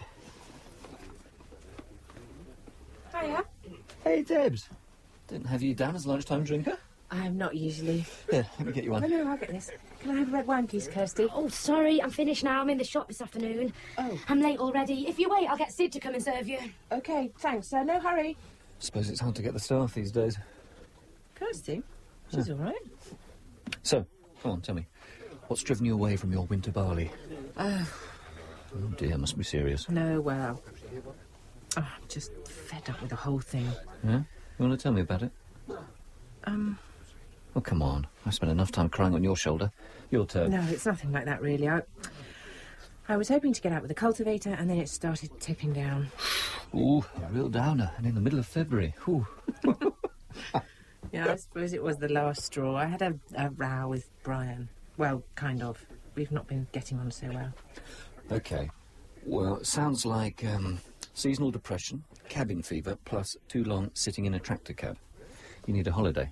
Hiya. Hey, Debs. Didn't have you down as a lunchtime drinker? I'm not usually. Here, let me get you one. No, I'll get this. Can I have a red wine, please, Kirsty? Oh, sorry, I'm finished now. I'm in the shop this afternoon. Oh. I'm late already. If you wait, I'll get Sid to come and serve you. OK, thanks. No hurry. Suppose it's hard to get the staff these days. Kirsty? She's all right. So, come on, tell me. What's driven you away from your winter barley? Oh, dear, must be serious. no, well... Oh, I'm just fed up with the whole thing. Yeah? You want to tell me about it? Oh, come on. I've spent enough time crying on your shoulder. Your turn. No, it's nothing like that, really. I was hoping to get out with the cultivator, and then it started tipping down. Ooh, a real downer, and in the middle of February. Ooh. Yeah, I suppose it was the last straw. I had a row with Brian. Well, kind of. We've not been getting on so well. OK. Well, it sounds like seasonal depression, cabin fever, plus too long sitting in a tractor cab. You need a holiday.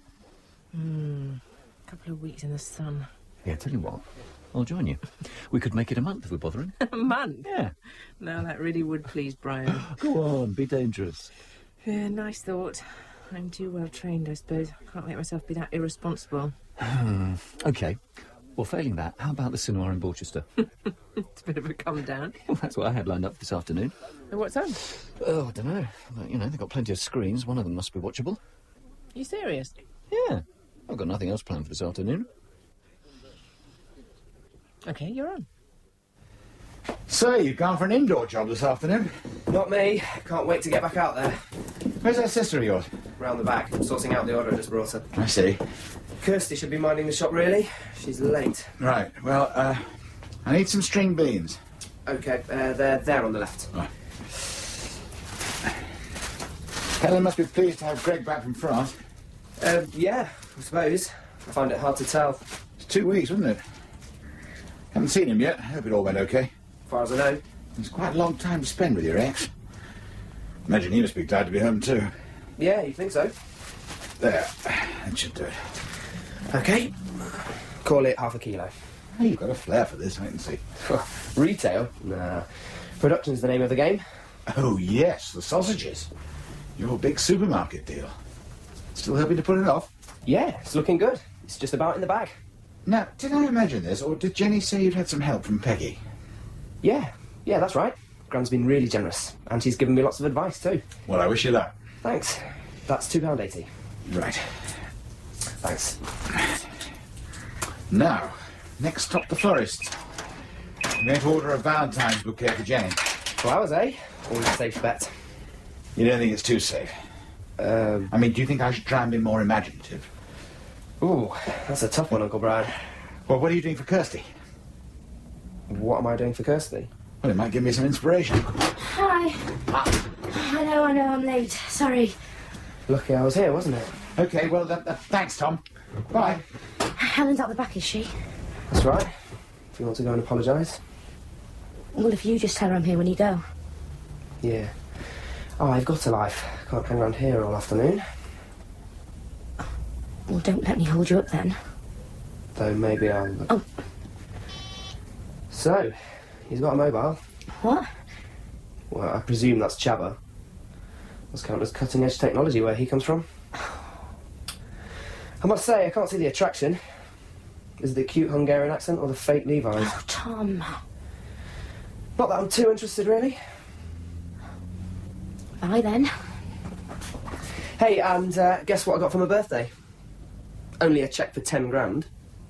A couple of weeks in the sun. Yeah, tell you what. I'll join you. We could make it a month if we're bothering. A month? Yeah. No, that really would please Brian. Go on, be dangerous. Yeah, nice thought. I'm too well trained, I suppose. I can't let myself be that irresponsible. OK. Well, failing that, how about the cinema in Borchester? It's a bit of a come down. Well, that's what I had lined up this afternoon. What's on? Oh, I don't know. But, you know, they've got plenty of screens. One of them must be watchable. You serious? Yeah. I've got nothing else planned for this afternoon. OK, you're on. So, you've gone for an indoor job this afternoon? Not me. Can't wait to get back out there. Where's that sister of yours? Round the back, sorting out the order I just brought her. I see. Kirsty should be minding the shop, really. She's late. Right, well, I need some string beans. OK, they're there on the left. Right. Helen must be pleased to have Greg back from France. Yeah, I suppose. I find it hard to tell. It's 2 weeks, wasn't it? Haven't seen him yet. I hope it all went OK. As far as I know. It's quite a long time to spend with your ex. Imagine he must be glad to be home too. Yeah, you think so? There. That should do it. OK. Call it half a kilo. Oh, you've got a flair for this, I can see. Retail? Nah. Production's the name of the game. Oh, yes, the sausages. Your big supermarket deal. Still helping to put it off? Yeah, it's looking good. It's just about in the bag. Now, did I imagine this, or did Jenny say you'd had some help from Peggy? Yeah, that's right. Gran's been really generous, and she's given me lots of advice too. Well, I wish you luck. Thanks. That's £2.80. Right. Thanks. Now, next stop the forest. I'm going to order a Valentine's bouquet for Jenny. Flowers, eh? Always a safe bet. You don't think it's too safe? I mean, do you think I should try and be more imaginative? Ooh, that's a tough one, Uncle Brad. Well, what are you doing for Kirsty? What am I doing for Kirsty? Well, it might give me some inspiration. Hi. I know, I'm late. Sorry. Lucky I was here, wasn't it? OK, well, thanks, Tom. Bye. Helen's out the back, is she? That's right. If you want to go and apologise. Well, if you just tell her I'm here when you go. Yeah. Oh, I've got a life. Can't hang around here all afternoon. Well, don't let me hold you up then. Though maybe I'll... Oh. So, he's got a mobile. What? Well, I presume that's Chaba. Must count as cutting-edge technology where he comes from. I must say, I can't see the attraction. Is it the cute Hungarian accent or the fake Levi's? Oh, Tom. Not that I'm too interested, really. Bye, then. Hey, and guess what I got for my birthday? Only a cheque for 10 grand.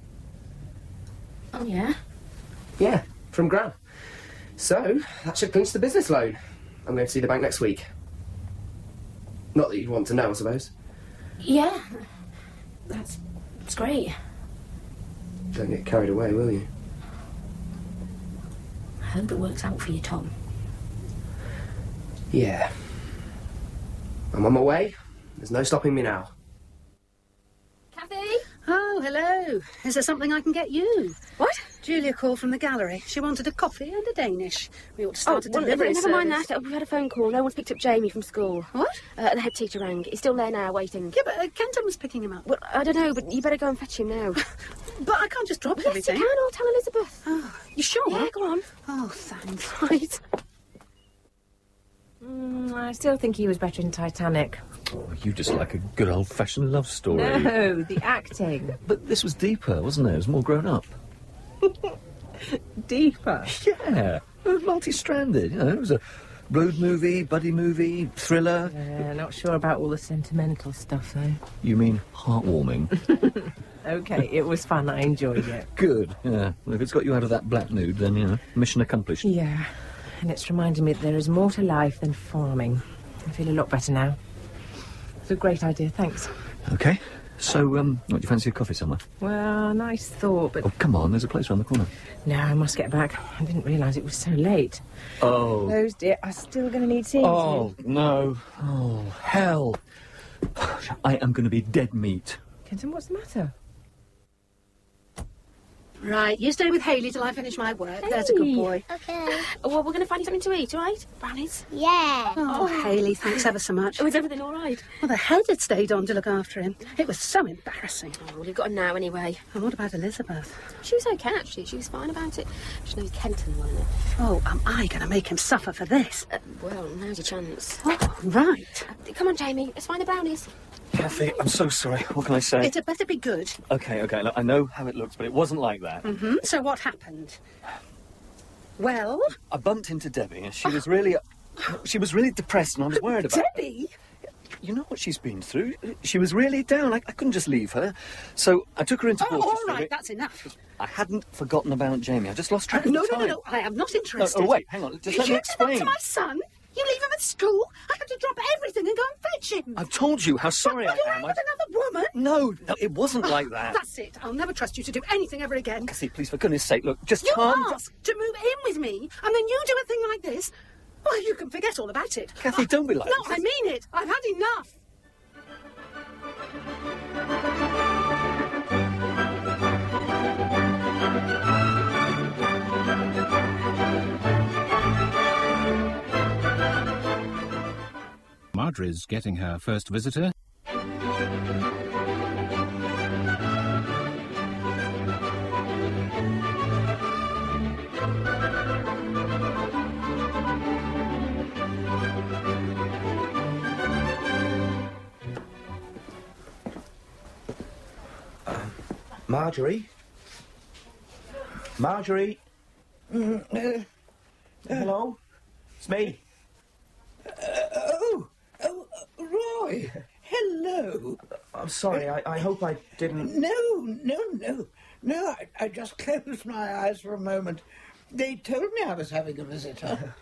Oh, yeah? Yeah, from Gran. So, that should clinch the business loan. I'm going to see the bank next week. Not that you'd want to know, I suppose. Yeah. That's great. Don't get carried away, will you? I hope it works out for you, Tom. Yeah. I'm on my way. There's no stopping me now. Kathy? Oh, hello. Is there something I can get you? What? Julia called from the gallery. She wanted a coffee and a Danish. We ought to start a delivery never mind service. that. We've had a phone call. No one's picked up Jamie from school. What? The head teacher rang. He's still there now, waiting. Yeah, but Kenton was picking him up. Well, I don't know, but you better go and fetch him now. But I can't just drop Yes, everything. you can. I'll tell Elizabeth. Oh, you sure? Yeah, go on. Oh, thanks. Right. I still think he was better in Titanic. Oh, you just like a good old-fashioned love story. No, the acting. But this was deeper, wasn't it? It was more grown up. Deeper? Yeah. It was multi-stranded, you know. It was a road movie, buddy movie, thriller. Yeah, not sure about all the sentimental stuff, though. You mean heartwarming? OK, it was fun. I enjoyed it. Good, yeah. Well, if it's got you out of that black mood, then, you know, mission accomplished. Yeah, and it's reminded me that there is more to life than farming. I feel a lot better now. It's a great idea, thanks. OK. So, what, do you fancy a coffee somewhere? Well, nice thought, but... Oh, come on, there's a place around the corner. No, I must get back. I didn't realise it was so late. Oh. Those dear are still going to need seeing Oh, no. Oh, hell. I am going to be dead meat. Kenton, what's the matter? Right, you stay with Hayley till I finish my work. There's a good boy. Okay. Well, we're going to find you something to eat, all right? Brownies? Yeah. Oh, Hayley, thanks ever so much. Was everything all right? Well, the head had stayed on to look after him. It was so embarrassing. Oh, well, you've got to know anyway. And what about Elizabeth? She was okay, actually. She was fine about it. She knows Kenton, wasn't it? Oh, am I going to make him suffer for this? Well, now's your chance. Oh, right. Come on, Jamie. Let's find the brownies. Kathy, I'm so sorry. What can I say? It had better be good. OK, look, I know how it looks, but it wasn't like that. Mm-hmm. So what happened? Well? I bumped into Debbie, and she was really depressed, and I was worried about Debbie? You know what she's been through? She was really down. I couldn't just leave her. So I took her into Porter all Street. right, that's enough. I hadn't forgotten about Jamie. I just lost track of No, the time. no, I am not interested. Oh, wait, hang on. Just let me You explain. to my son? You leave him at school? I have to drop everything and go and fetch him. I've told you how sorry I am. With another woman? No, it wasn't like that. That's it. I'll never trust you to do anything ever again. Cassie, please, for goodness sake, look, just You calm down. ask to move in with me, and then you do a thing like this? Well, you can forget all about it. Kathy, don't be like No, this. I mean it. I've had enough. Marjorie's getting her first visitor. Marjorie? Marjorie? Hello? It's me. Roy, hello. I'm sorry, I hope I didn't... No, I just closed my eyes for a moment. They told me I was having a visitor.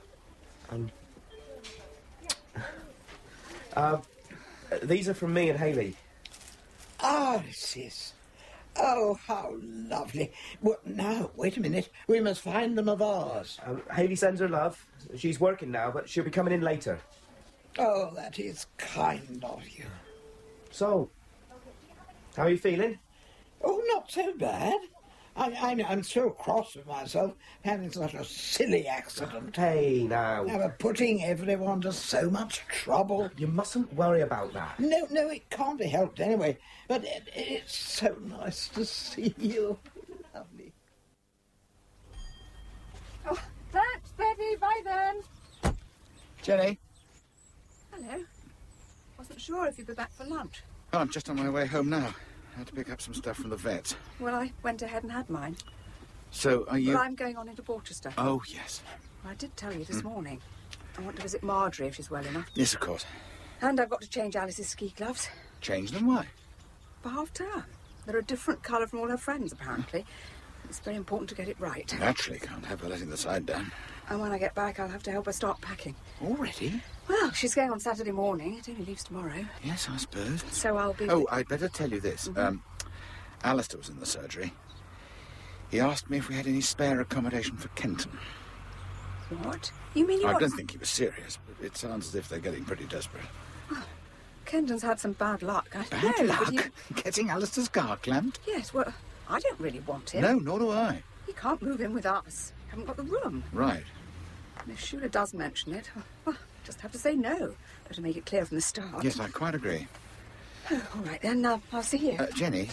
These are from me and Hayley. Ah, sis. Oh, how lovely. Well, now, wait a minute. We must find them of ours. Hayley sends her love. She's working now, but she'll be coming in later. Oh, that is kind of you. So, how are you feeling? Oh, not so bad. I'm so cross with myself having such a silly accident. Hey, now. Never putting everyone to so much trouble. You mustn't worry about that. No, it can't be helped anyway. But it's so nice to see you. Lovely. Oh, thanks, Betty. Bye then. Jenny? Hello. Wasn't sure if you'd be back for lunch. Oh, I'm just on my way home now. I had to pick up some stuff from the vet. Well, I went ahead and had mine. So, are you... Well, I'm going on into Borchester. Oh, yes. Well, I did tell you this morning. I want to visit Marjorie if she's well enough. Yes, of course. And I've got to change Alice's ski gloves. Change them? Why? For half term. They're a different colour from all her friends, apparently. It's very important to get it right. Naturally, can't have her letting the side down. And when I get back, I'll have to help her start packing. Already? Well, she's going on Saturday morning. It only leaves tomorrow. Yes, I suppose. So I'll be... Oh, I'd better tell you this. Alistair was in the surgery. He asked me if we had any spare accommodation for Kenton. What? You mean you I don't think he was serious, but it sounds as if they're getting pretty desperate. Kenton's had some bad luck. I Bad know, luck? but he... Getting Alistair's car clamped? Yes, well, I don't really want him. No, nor do I. He can't move in with us. Haven't got the room. Right. And if Shula does mention it, well, just have to say no. Better make it clear from the start. Yes, I quite agree. Oh, all right, then, I'll see you. Jenny,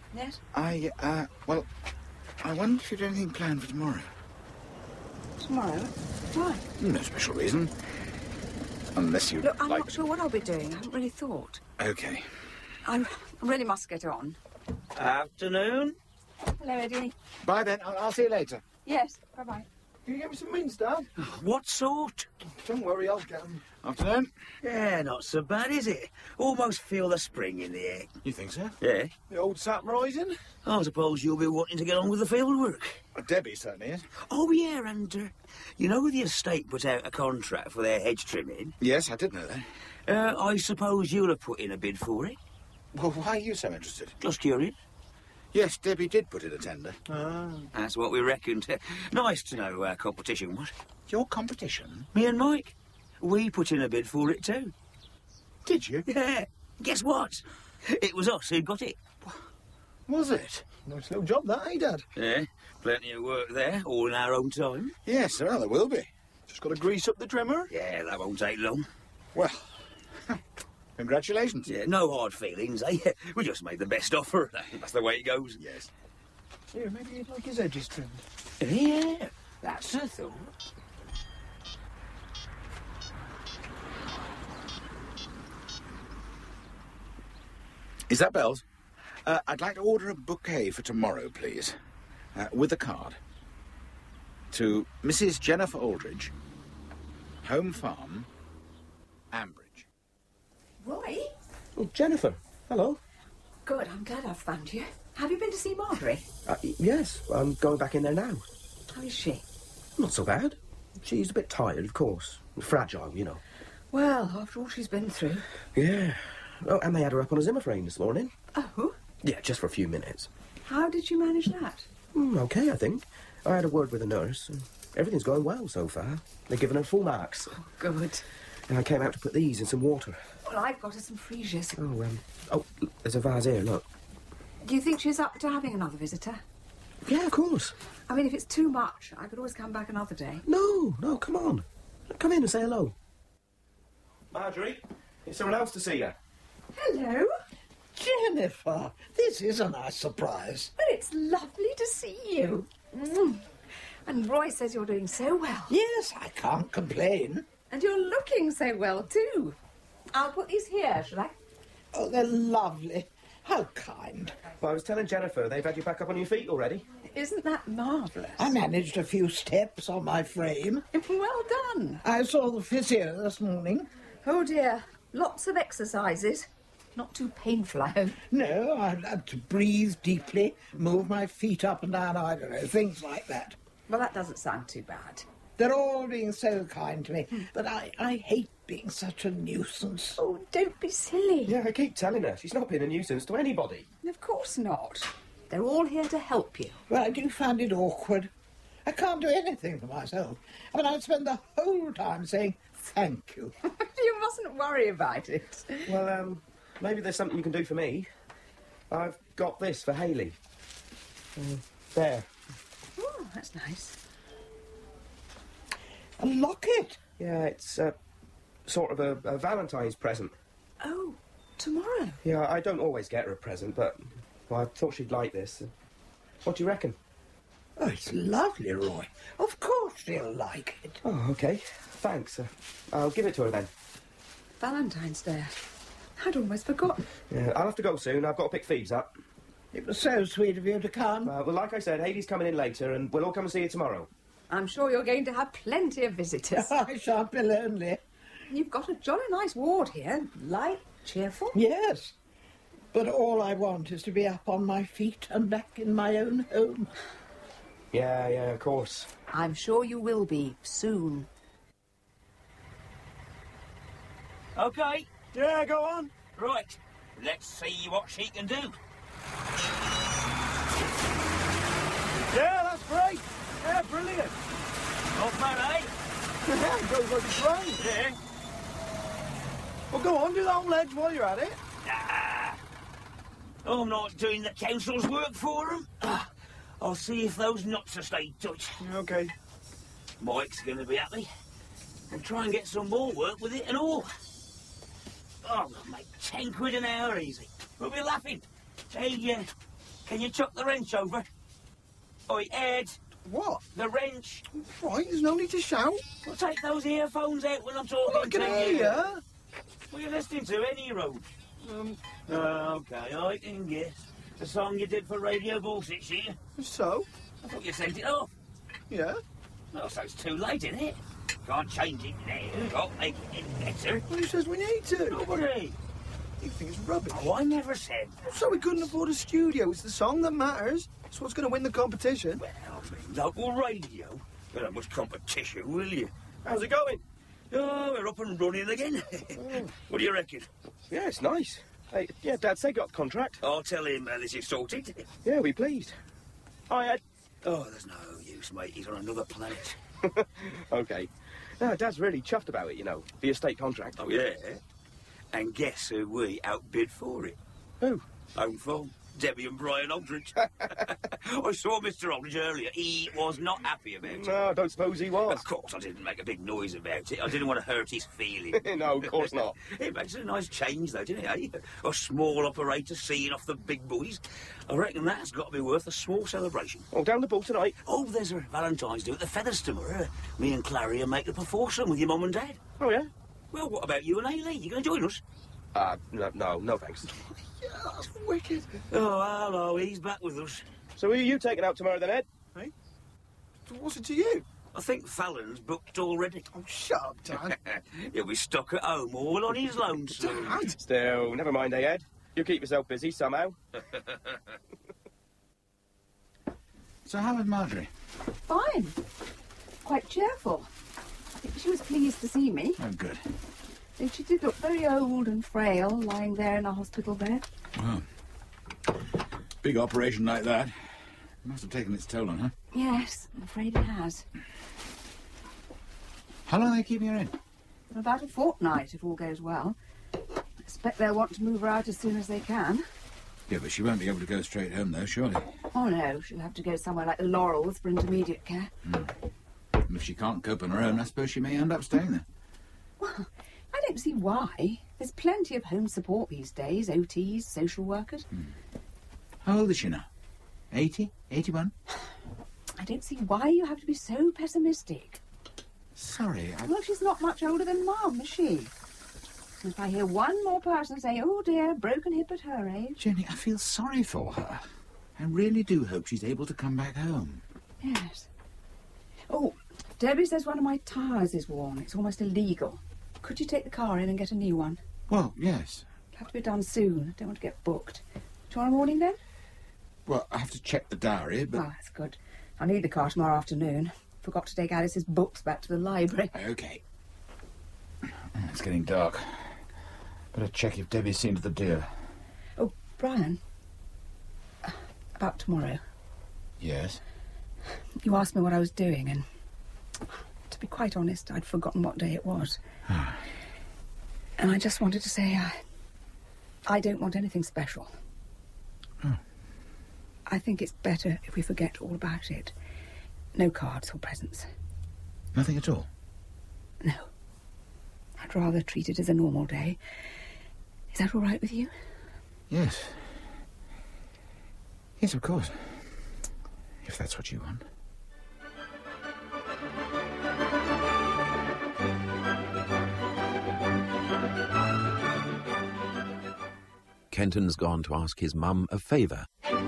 Yes? Well, I wonder if you'd anything planned for tomorrow. Tomorrow? Why? No special reason. Unless you Look, I'm like... not sure what I'll be doing. I haven't really thought. OK. I really must get on. Afternoon. Hello, Eddie. Bye, then. I'll see you later. Yes, bye-bye. Can you get me some mince, Dad? What sort? Don't worry, I'll get them. Afternoon. Yeah, not so bad, is it? Almost feel the spring in the air. You think so? Yeah. The old sap rising? I suppose you'll be wanting to get on with the field work. Debbie certainly is. Oh, yeah, and you know the estate put out a contract for their hedge trimming? Yes, I did know that. I suppose you'll have put in a bid for it? Well, why are you so interested? Just curious. Yes, Debbie did put in a tender. Ah. That's what we reckoned. Nice to know our competition was. Your competition? Me and Mike. We put in a bid for it too. Did you? Yeah. Guess what? It was us who got it. Was it? Nice little job that, eh, Dad? Yeah. Plenty of work there, all in our own time. Yes, there will be. Just got to grease up the trimmer? Yeah, that won't take long. Well, congratulations. Yeah, no hard feelings, eh? We just made the best offer. That's the way it goes. Yes. Here, maybe you'd like his edges trimmed. Yeah, that's a thought. Is that Bells? I'd like to order a bouquet for tomorrow, please. With a card. To Mrs. Jennifer Aldridge, Home Farm, Ambridge. Roy? Oh, Jennifer. Hello. Good, I'm glad I've found you. Have you been to see Marjorie? Yes, I'm going back in there now. How is she? Not so bad. She's a bit tired, of course. Fragile, you know. Well, after all she's been through. Yeah. Oh, and they had her up on a Zimmer frame this morning. Oh? Yeah, just for a few minutes. How did you manage that? OK, I think. I had a word with the nurse, and everything's going well so far. They're giving her full marks. Oh, good. And I came out to put these in some water. Well, I've got her some freesias. Oh, there's a vase here, look. Do you think she's up to having another visitor? Yeah, of course. I mean, if it's too much, I could always come back another day. No, come on. Come in and say hello. Marjorie, is someone else to see you? Hello. Jennifer, this is a nice surprise. Well, it's lovely to see you. And Roy says you're doing so well. Yes, I can't complain. And you're looking so well, too. I'll put these here, shall I? Oh, they're lovely. How kind. Well, I was telling Jennifer they've had you back up on your feet already. Isn't that marvellous? I managed a few steps on my frame. Well done. I saw the physio this morning. Oh, dear. Lots of exercises. Not too painful, I hope. No, I had to breathe deeply, move my feet up and down, I don't know, things like that. Well, that doesn't sound too bad. They're all being so kind to me, but I hate being such a nuisance. Oh, don't be silly. Yeah, I keep telling her. She's not been a nuisance to anybody. Of course not. They're all here to help you. Well, I do find it awkward. I can't do anything for myself. I mean, I spend the whole time saying thank you. You mustn't worry about it. Well, maybe there's something you can do for me. I've got this for Hayley. There. Oh, that's nice. A locket? Yeah, it's sort of a Valentine's present. Oh, tomorrow? Yeah, I don't always get her a present, but well, I thought she'd like this. What do you reckon? Oh, it's lovely, Roy. Of course she'll like it. Oh, OK. Thanks. I'll give it to her then. Valentine's Day. I'd almost forgotten. Yeah, I'll have to go soon. I've got to pick Phoebes up. It was so sweet of you to come. Well, like I said, Hayley's coming in later, and we'll all come and see you tomorrow. I'm sure you're going to have plenty of visitors. I shan't be lonely. You've got a jolly nice ward here. Light, cheerful. Yes. But all I want is to be up on my feet and back in my own home. Yeah, of course. I'm sure you will be, soon. OK. Yeah, go on. Right. Let's see what she can do. Yeah, that's great. Yeah, brilliant. Not bad, eh? Yeah, it goes like a train. Yeah. Well, go on, do the whole edge while you're at it. I'm not doing the council's work for them. I'll see if those knots are stayed tight. OK. Mike's going to be happy. I'll try and get some more work with it and all. Oh, I'll make 10 quid an hour easy. We'll be laughing. Hey, Can you chuck the wrench over? Oi, Ed. What? The wrench. Right, there's no need to shout. Well, take those earphones out when I'm talking I can to hear you. you. What are you listening to, any road? Okay, I can guess. The song you did for Radio Baltic, So? I thought you sent it off. Yeah? Well, so it's too late, isn't it? Can't change it now. Can't make it any better. Well, who says we need to? Nobody. You think it's rubbish? Oh, I never said. So we couldn't afford a studio. It's the song that matters. It's what's going to win the competition. Well, I mean, local radio. You don't have much competition, will you? How's it going? Oh, we're up and running again. What do you reckon? Yeah, it's nice. Hey, yeah, Dad said got the contract. I'll tell him this is sorted. Yeah, we pleased. Hi, Ed. Oh, there's no use, mate. He's on another planet. OK. No, Dad's really chuffed about it, you know, the estate contract. Oh, yeah? And guess who we outbid for it? Who? Home Farm. Debbie and Brian Aldridge. I saw Mr. Aldridge earlier. He was not happy about it. No, I don't suppose he was. Of course, I didn't make a big noise about it. I didn't want to hurt his feelings. No, of course not. It makes a nice change, though, doesn't it, eh? A small operator seeing off the big boys. I reckon that's got to be worth a small celebration. Oh, down the ball tonight. Oh, there's a Valentine's Day at the Feathers tomorrow. Me and Clary are making up a foursome with your mum and dad. Oh, yeah? Well, what about you and Hayley? You going to join us? No, thanks. Yeah, that's wicked. Oh, hello, he's back with us. So who are you taking out tomorrow then, Ed? Hey? What's it to you? I think Fallon's booked already. Oh, shut up, Dad. He'll be stuck at home all on his lonesome. Dad! Still, never mind, eh, Ed? You keep yourself busy somehow. So how was Marjorie? Fine. Quite cheerful. I think she was pleased to see me. Oh, good. And she did look very old and frail, lying there in a hospital bed. Well, big operation like that must have taken its toll on her. Yes, I'm afraid it has. How long are they keeping her in? For about a fortnight, if all goes well. I expect they'll want to move her out as soon as they can. Yeah, but she won't be able to go straight home, though, surely. Oh, no, she'll have to go somewhere like the Laurels for intermediate care. And if she can't cope on her own, I suppose she may end up staying there. Well, I don't see why. There's plenty of home support these days, OTs, social workers. How old is she now? 80? 81? I don't see why you have to be so pessimistic. Sorry, Well, she's not much older than Mum, is she? If I hear one more person say, oh dear, broken hip at her age... Jenny, I feel sorry for her. I really do hope she's able to come back home. Yes. Oh, Debbie says one of my tyres is worn. It's almost illegal. Could you take the car in and get a new one? Well, yes. It'll have to be done soon. I don't want to get booked. Tomorrow morning, then? Well, I have to check the diary, but... Oh, that's good. I'll need the car tomorrow afternoon. Forgot to take Alice's books back to the library. OK. It's getting dark. Better check if Debbie's seen to the deer. Oh, Brian. About tomorrow. Yes? You asked me what I was doing, and to be quite honest, I'd forgotten what day it was. And I just wanted to say I don't want anything special. Oh. I think it's better if we forget all about it. No cards or presents. Nothing at all? No. I'd rather treat it as a normal day. Is that all right with you? Yes. Yes, of course. If that's what you want. Kenton's gone to ask his mum a favour.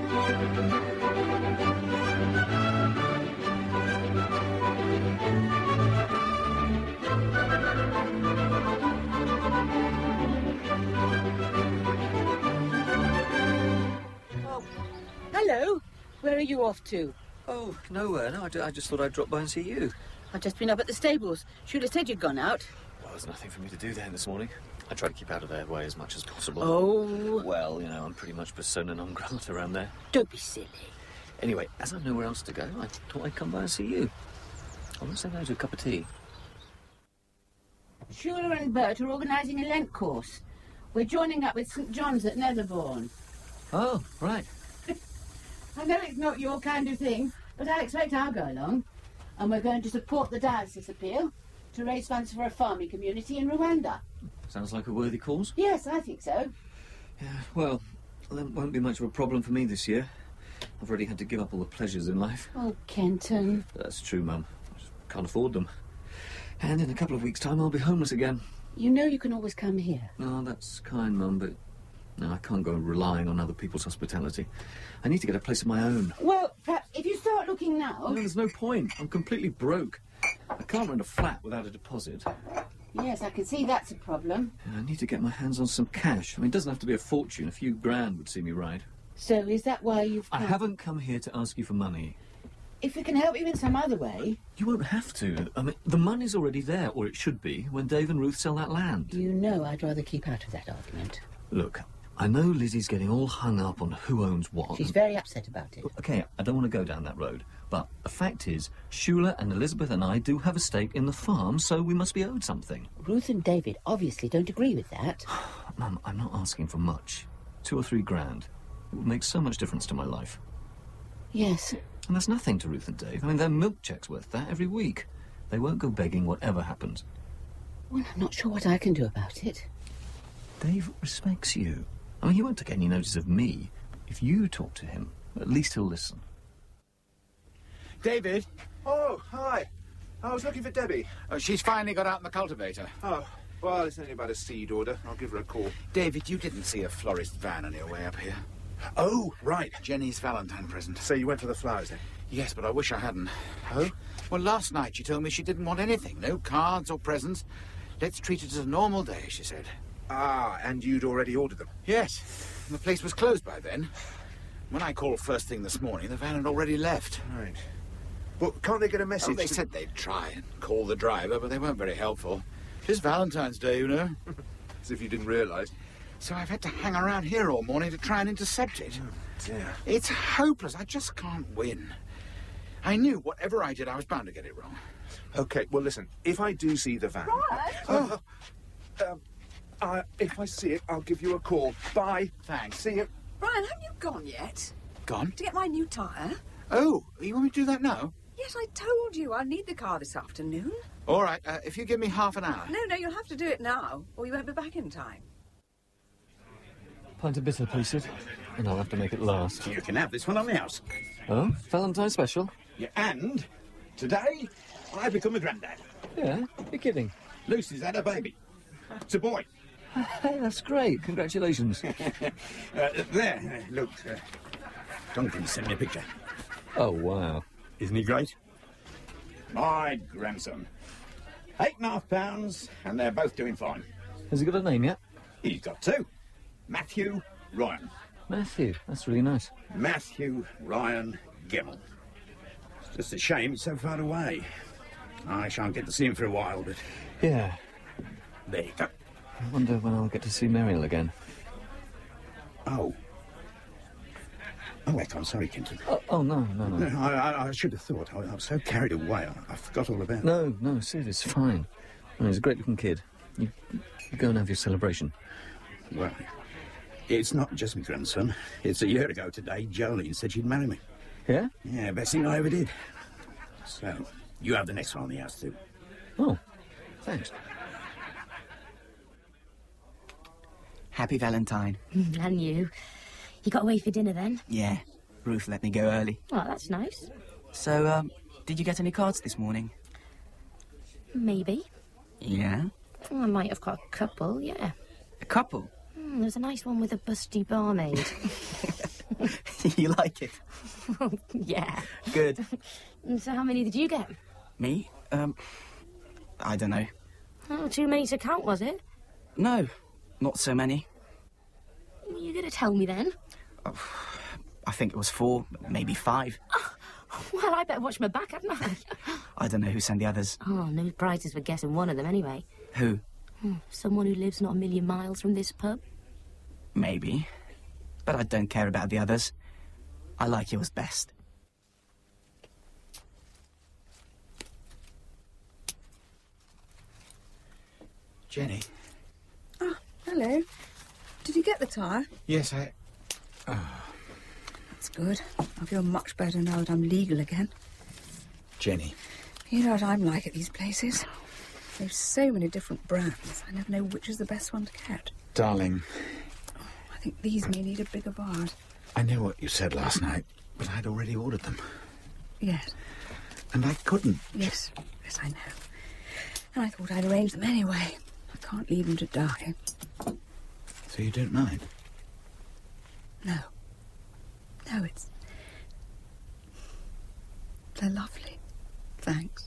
Hello. Where are you off to? Oh, nowhere. No, I just thought I'd drop by and see you. I've just been up at the stables. Should have said you'd gone out. Well, there's nothing for me to do there this morning. I try to keep out of their way as much as possible. Oh. Well, you know, I'm pretty much persona non grata around there. Don't be silly. Anyway, as I've nowhere else to go, I thought I'd come by and see you. I want to say no to a cup of tea. Shula and Bert are organising a Lent course. We're joining up with St John's at Netherbourne. Oh, right. I know it's not your kind of thing, but I expect I'll go along. And we're going to support the diocese appeal to raise funds for a farming community in Rwanda. Sounds like a worthy cause. Yes, I think so. Yeah, well, there won't be much of a problem for me this year. I've already had to give up all the pleasures in life. Oh, Kenton. That's true, Mum. I just can't afford them. And in a couple of weeks' time, I'll be homeless again. You know you can always come here. Oh, that's kind, Mum, but no, I can't go relying on other people's hospitality. I need to get a place of my own. Well, perhaps if you start looking now... No, there's no point. I'm completely broke. I can't rent a flat without a deposit. Yes, I can see that's a problem. I need to get my hands on some cash. I mean, it doesn't have to be a fortune. A few grand would see me right. So is that why you've come? I haven't come here to ask you for money. If we can help you in some other way... You won't have to. I mean, the money's already there, or it should be, when Dave and Ruth sell that land. You know I'd rather keep out of that argument. Look, I know Lizzie's getting all hung up on who owns what. She's very upset about it. OK, I don't want to go down that road. But the fact is, Shula and Elizabeth and I do have a stake in the farm, so we must be owed something. Ruth and David obviously don't agree with that. Mum, I'm not asking for much. 2 or 3 grand. It would make so much difference to my life. Yes. And that's nothing to Ruth and Dave. I mean, their milk check's worth that every week. They won't go begging whatever happens. Well, I'm not sure what I can do about it. Dave respects you. I mean, he won't take any notice of me. If you talk to him, at least he'll listen. David? Oh, hi. I was looking for Debbie. Oh, she's finally got out in the cultivator. Oh, well, it's only about a seed order. I'll give her a call. David, you didn't see a florist van on your way up here. Oh, right. Jenny's Valentine present. So you went for the flowers, then? Yes, but I wish I hadn't. Oh? Well, last night she told me she didn't want anything. No cards or presents. Let's treat it as a normal day, she said. Ah, and you'd already ordered them? Yes. And the place was closed by then. When I called first thing this morning, the van had already left. Right. Well, can't they get a message? Oh, they said they'd try and call the driver, but they weren't very helpful. It's Valentine's Day, you know. As if you didn't realise. So I've had to hang around here all morning to try and intercept it. Oh, dear. It's hopeless. I just can't win. I knew whatever I did, I was bound to get it wrong. OK, well, listen. If I do see the van... if I see it, I'll give you a call. Bye. Thanks. See you. Brian, haven't you gone yet? Gone? To get my new tyre? Oh, you want me to do that now? Yes, I told you. I'll need the car this afternoon. All right, if you give me half an hour. No, you'll have to do it now, or you won't be back in time. Pint of bitter, please, Sid. And I'll have to make it last. You can have this one on the house. Oh, Valentine special? Yeah, and today I become a granddad. Yeah, you're kidding. Lucy's had a baby. It's a boy. Hey, that's great. Congratulations. There, look. Duncan sent me a picture. Oh, wow. Isn't he great? My grandson. 8.5 pounds, and they're both doing fine. Has he got a name yet? He's got 2. Matthew Ryan. Matthew. That's really nice. Matthew Ryan Gemmell. It's just a shame he's so far away. I shan't get to see him for a while, but... Yeah. There you go. I wonder when I'll get to see Muriel again. Oh. Oh, Eck, I'm sorry, Kenton. Oh, no. I should have thought. I was so carried away, I forgot all about it. No, Sid, it's fine. I mean, he's a great-looking kid. You go and have your celebration. Well, it's not just my grandson. It's a year ago today, Jolene said she'd marry me. Yeah? Yeah, best thing I ever did. So, you have the next one on the house, too. Oh, thanks. Happy Valentine. And you. You got away for dinner then? Yeah, Ruth let me go early. Well, that's nice. So, did you get any cards this morning? Maybe. Yeah? I might have got a couple, yeah. A couple? There's a nice one with a busty barmaid. You like it? Yeah. Good. So how many did you get? Me? I don't know. Oh, too many to count, was it? No, not so many. You're going to tell me then? I think it was 4, maybe 5. Oh, well, I better watch my back, hadn't I? I don't know who sent the others. Oh, no prizes for guessing one of them anyway. Who? Someone who lives not a million miles from this pub. Maybe. But I don't care about the others. I like yours best. Jenny? Oh, hello. Did you get the tyre? Yes, That's good. I feel much better now that I'm legal again. Jenny. You know what I'm like at these places. There's so many different brands. I never know which is the best one to get. Darling. I think these may need a bigger bar. I know what you said last night, but I'd already ordered them. Yes. And I couldn't. Yes, yes, I know. And I thought I'd arrange them anyway. I can't leave them to die. So you don't mind? No. No, it's... They're lovely. Thanks.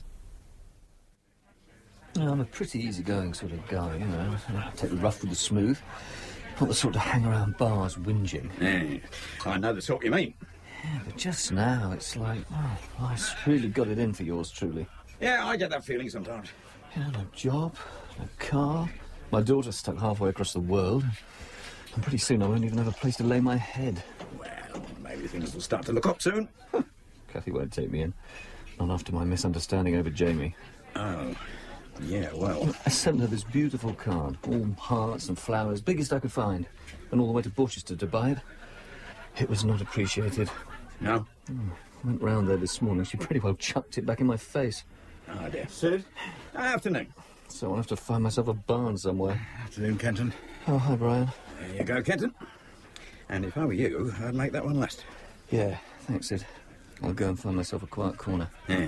No, I'm a pretty easygoing sort of guy, you know. I take the rough with the smooth. Not the sort to hang around bars whinging. Yeah, I know the sort you mean. Yeah, but just now it's like, oh, life's really got it in for yours truly. Yeah, I get that feeling sometimes. You know, no job, no car. My daughter's stuck halfway across the world. And pretty soon I won't even have a place to lay my head. Well, maybe things will start to look up soon. Kathy won't take me in. Not after my misunderstanding over Jamie. Oh, yeah, well... I sent her this beautiful card, all hearts and flowers, biggest I could find, and all the way to Borchester to buy it. It was not appreciated. No? Went round there this morning. She pretty well chucked it back in my face. Oh, dear. Sid? Afternoon. So I'll have to find myself a barn somewhere. Afternoon, Kenton. Oh, hi, Brian. There you go, Kenton. And if I were you, I'd make that one last. Yeah, thanks, Sid. I'll go and find myself a quiet corner. Yeah.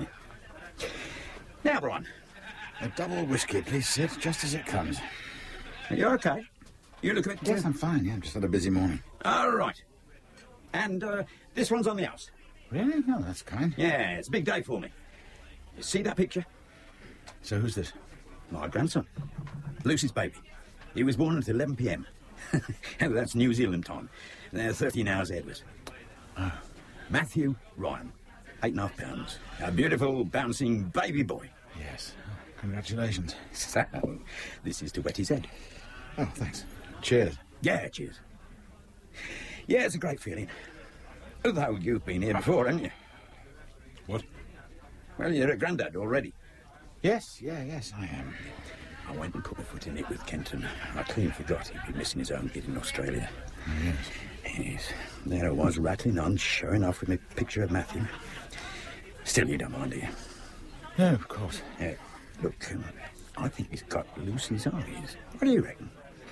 Now, Brian. A double whiskey, please, Sid, just as it comes. Are you OK? You look a bit... Yes, I'm fine, yeah. I've just had a busy morning. All right. And this one's on the house. Really? Oh, that's kind. Yeah, it's a big day for me. You see that picture? So who's this? My grandson. Lucy's baby. He was born at 11 p.m. Oh, that's New Zealand time. They're 13 hours ahead of us. Oh. Matthew Ryan. 8.5 pounds. A beautiful, bouncing baby boy. Yes. Congratulations. So, this is to wet his head. Oh, thanks. Cheers. Yeah, cheers. Yeah, it's a great feeling. Although you've been here before, haven't you? What? Well, you're a grandad already. Yes, yes, I am. I went and put my foot in it with Kenton. I clean forgot he'd been missing his own kid in Australia. Oh, yes. Yes. There I was, rattling on, showing off with my picture of Matthew. Still, you don't mind, do you? No, of course. Look, I think he's got Lucy's eyes. What do you reckon?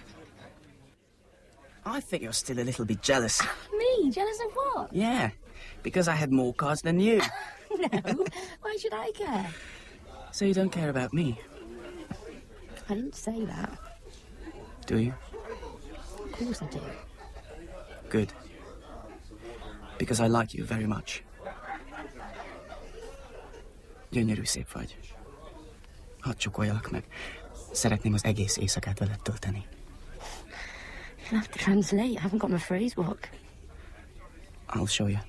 I think you're still a little bit jealous. Me? Jealous of what? Yeah, because I had more cards than you. No, why should I care? So you don't care about me? I didn't say that. Do you? Of course I do. Good. Because I like you very much. Gyönyörű szép vagy. Hadd csokoljalak meg. Szeretném az egész éjszakát veled tölteni. You'll have to translate. I haven't got my phrase book. I'll show you.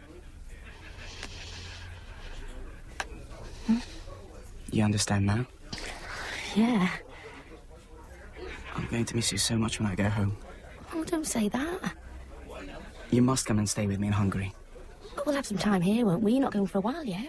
You understand now? Yeah. I'm going to miss you so much when I go home. Oh, don't say that. You must come and stay with me in Hungary. But we'll have some time here, won't we? You're not going for a while yet.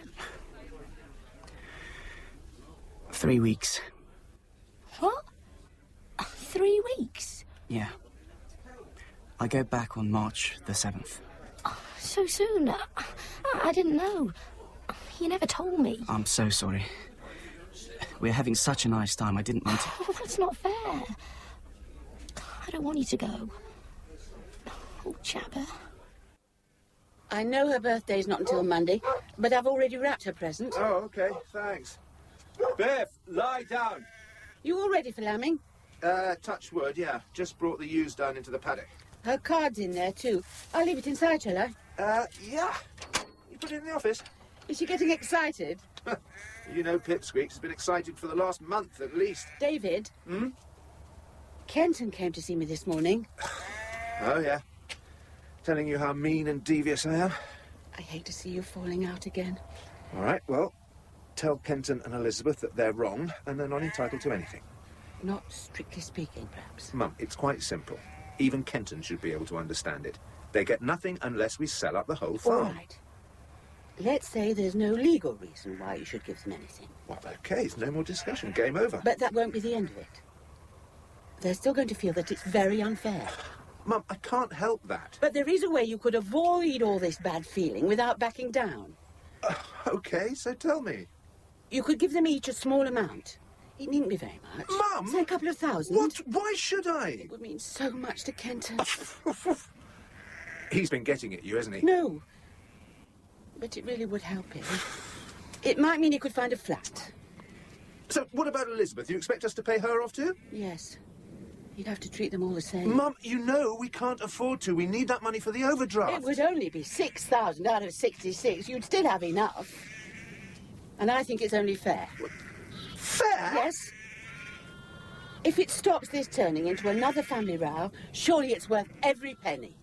3 weeks. What? 3 weeks? Yeah. I go back on March the 7th. Oh, so soon? I didn't know. You never told me. I'm so sorry. We're having such a nice time, I didn't want to... Oh, that's not fair. I don't want you to go. Oh, Chapper. I know her birthday's not until Monday, but I've already wrapped her present. Oh, OK, thanks. Biff, lie down. You all ready for lambing? Touch wood, yeah. Just brought the ewes down into the paddock. Her card's in there, too. I'll leave it inside, shall I? Yeah. You put it in the office? Is she getting excited? You know Pipsqueaks has been excited for the last month, at least. David? Hmm? Kenton came to see me this morning. Oh, yeah. Telling you how mean and devious I am. I hate to see you falling out again. All right, well, tell Kenton and Elizabeth that they're wrong and they're not entitled to anything. Not strictly speaking, perhaps. Mum, it's quite simple. Even Kenton should be able to understand it. They get nothing unless we sell up the whole farm. All right. Let's say there's no legal reason why you should give them anything. Well, OK, it's no more discussion. Game over. But that won't be the end of it. They're still going to feel that it's very unfair. Mum, I can't help that. But there is a way you could avoid all this bad feeling without backing down. OK, so tell me. You could give them each a small amount. It needn't be very much. Mum! Say a couple of thousand. What? Why should I? It would mean so much to Kenton. He's been getting at you, hasn't he? No. But it really would help him. It might mean he could find a flat. So, what about Elizabeth? You expect us to pay her off too? Yes. You'd have to treat them all the same. Mum, you know we can't afford to. We need that money for the overdraft. It would only be 6,000 out of 66. You'd still have enough. And I think it's only fair. Fair? Yes. If it stops this turning into another family row, surely it's worth every penny.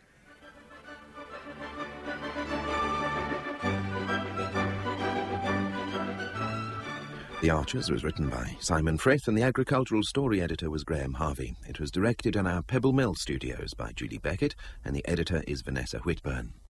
The Archers was written by Simon Frith and the agricultural story editor was Graham Harvey. It was directed in our Pebble Mill studios by Julie Beckett and the editor is Vanessa Whitburn.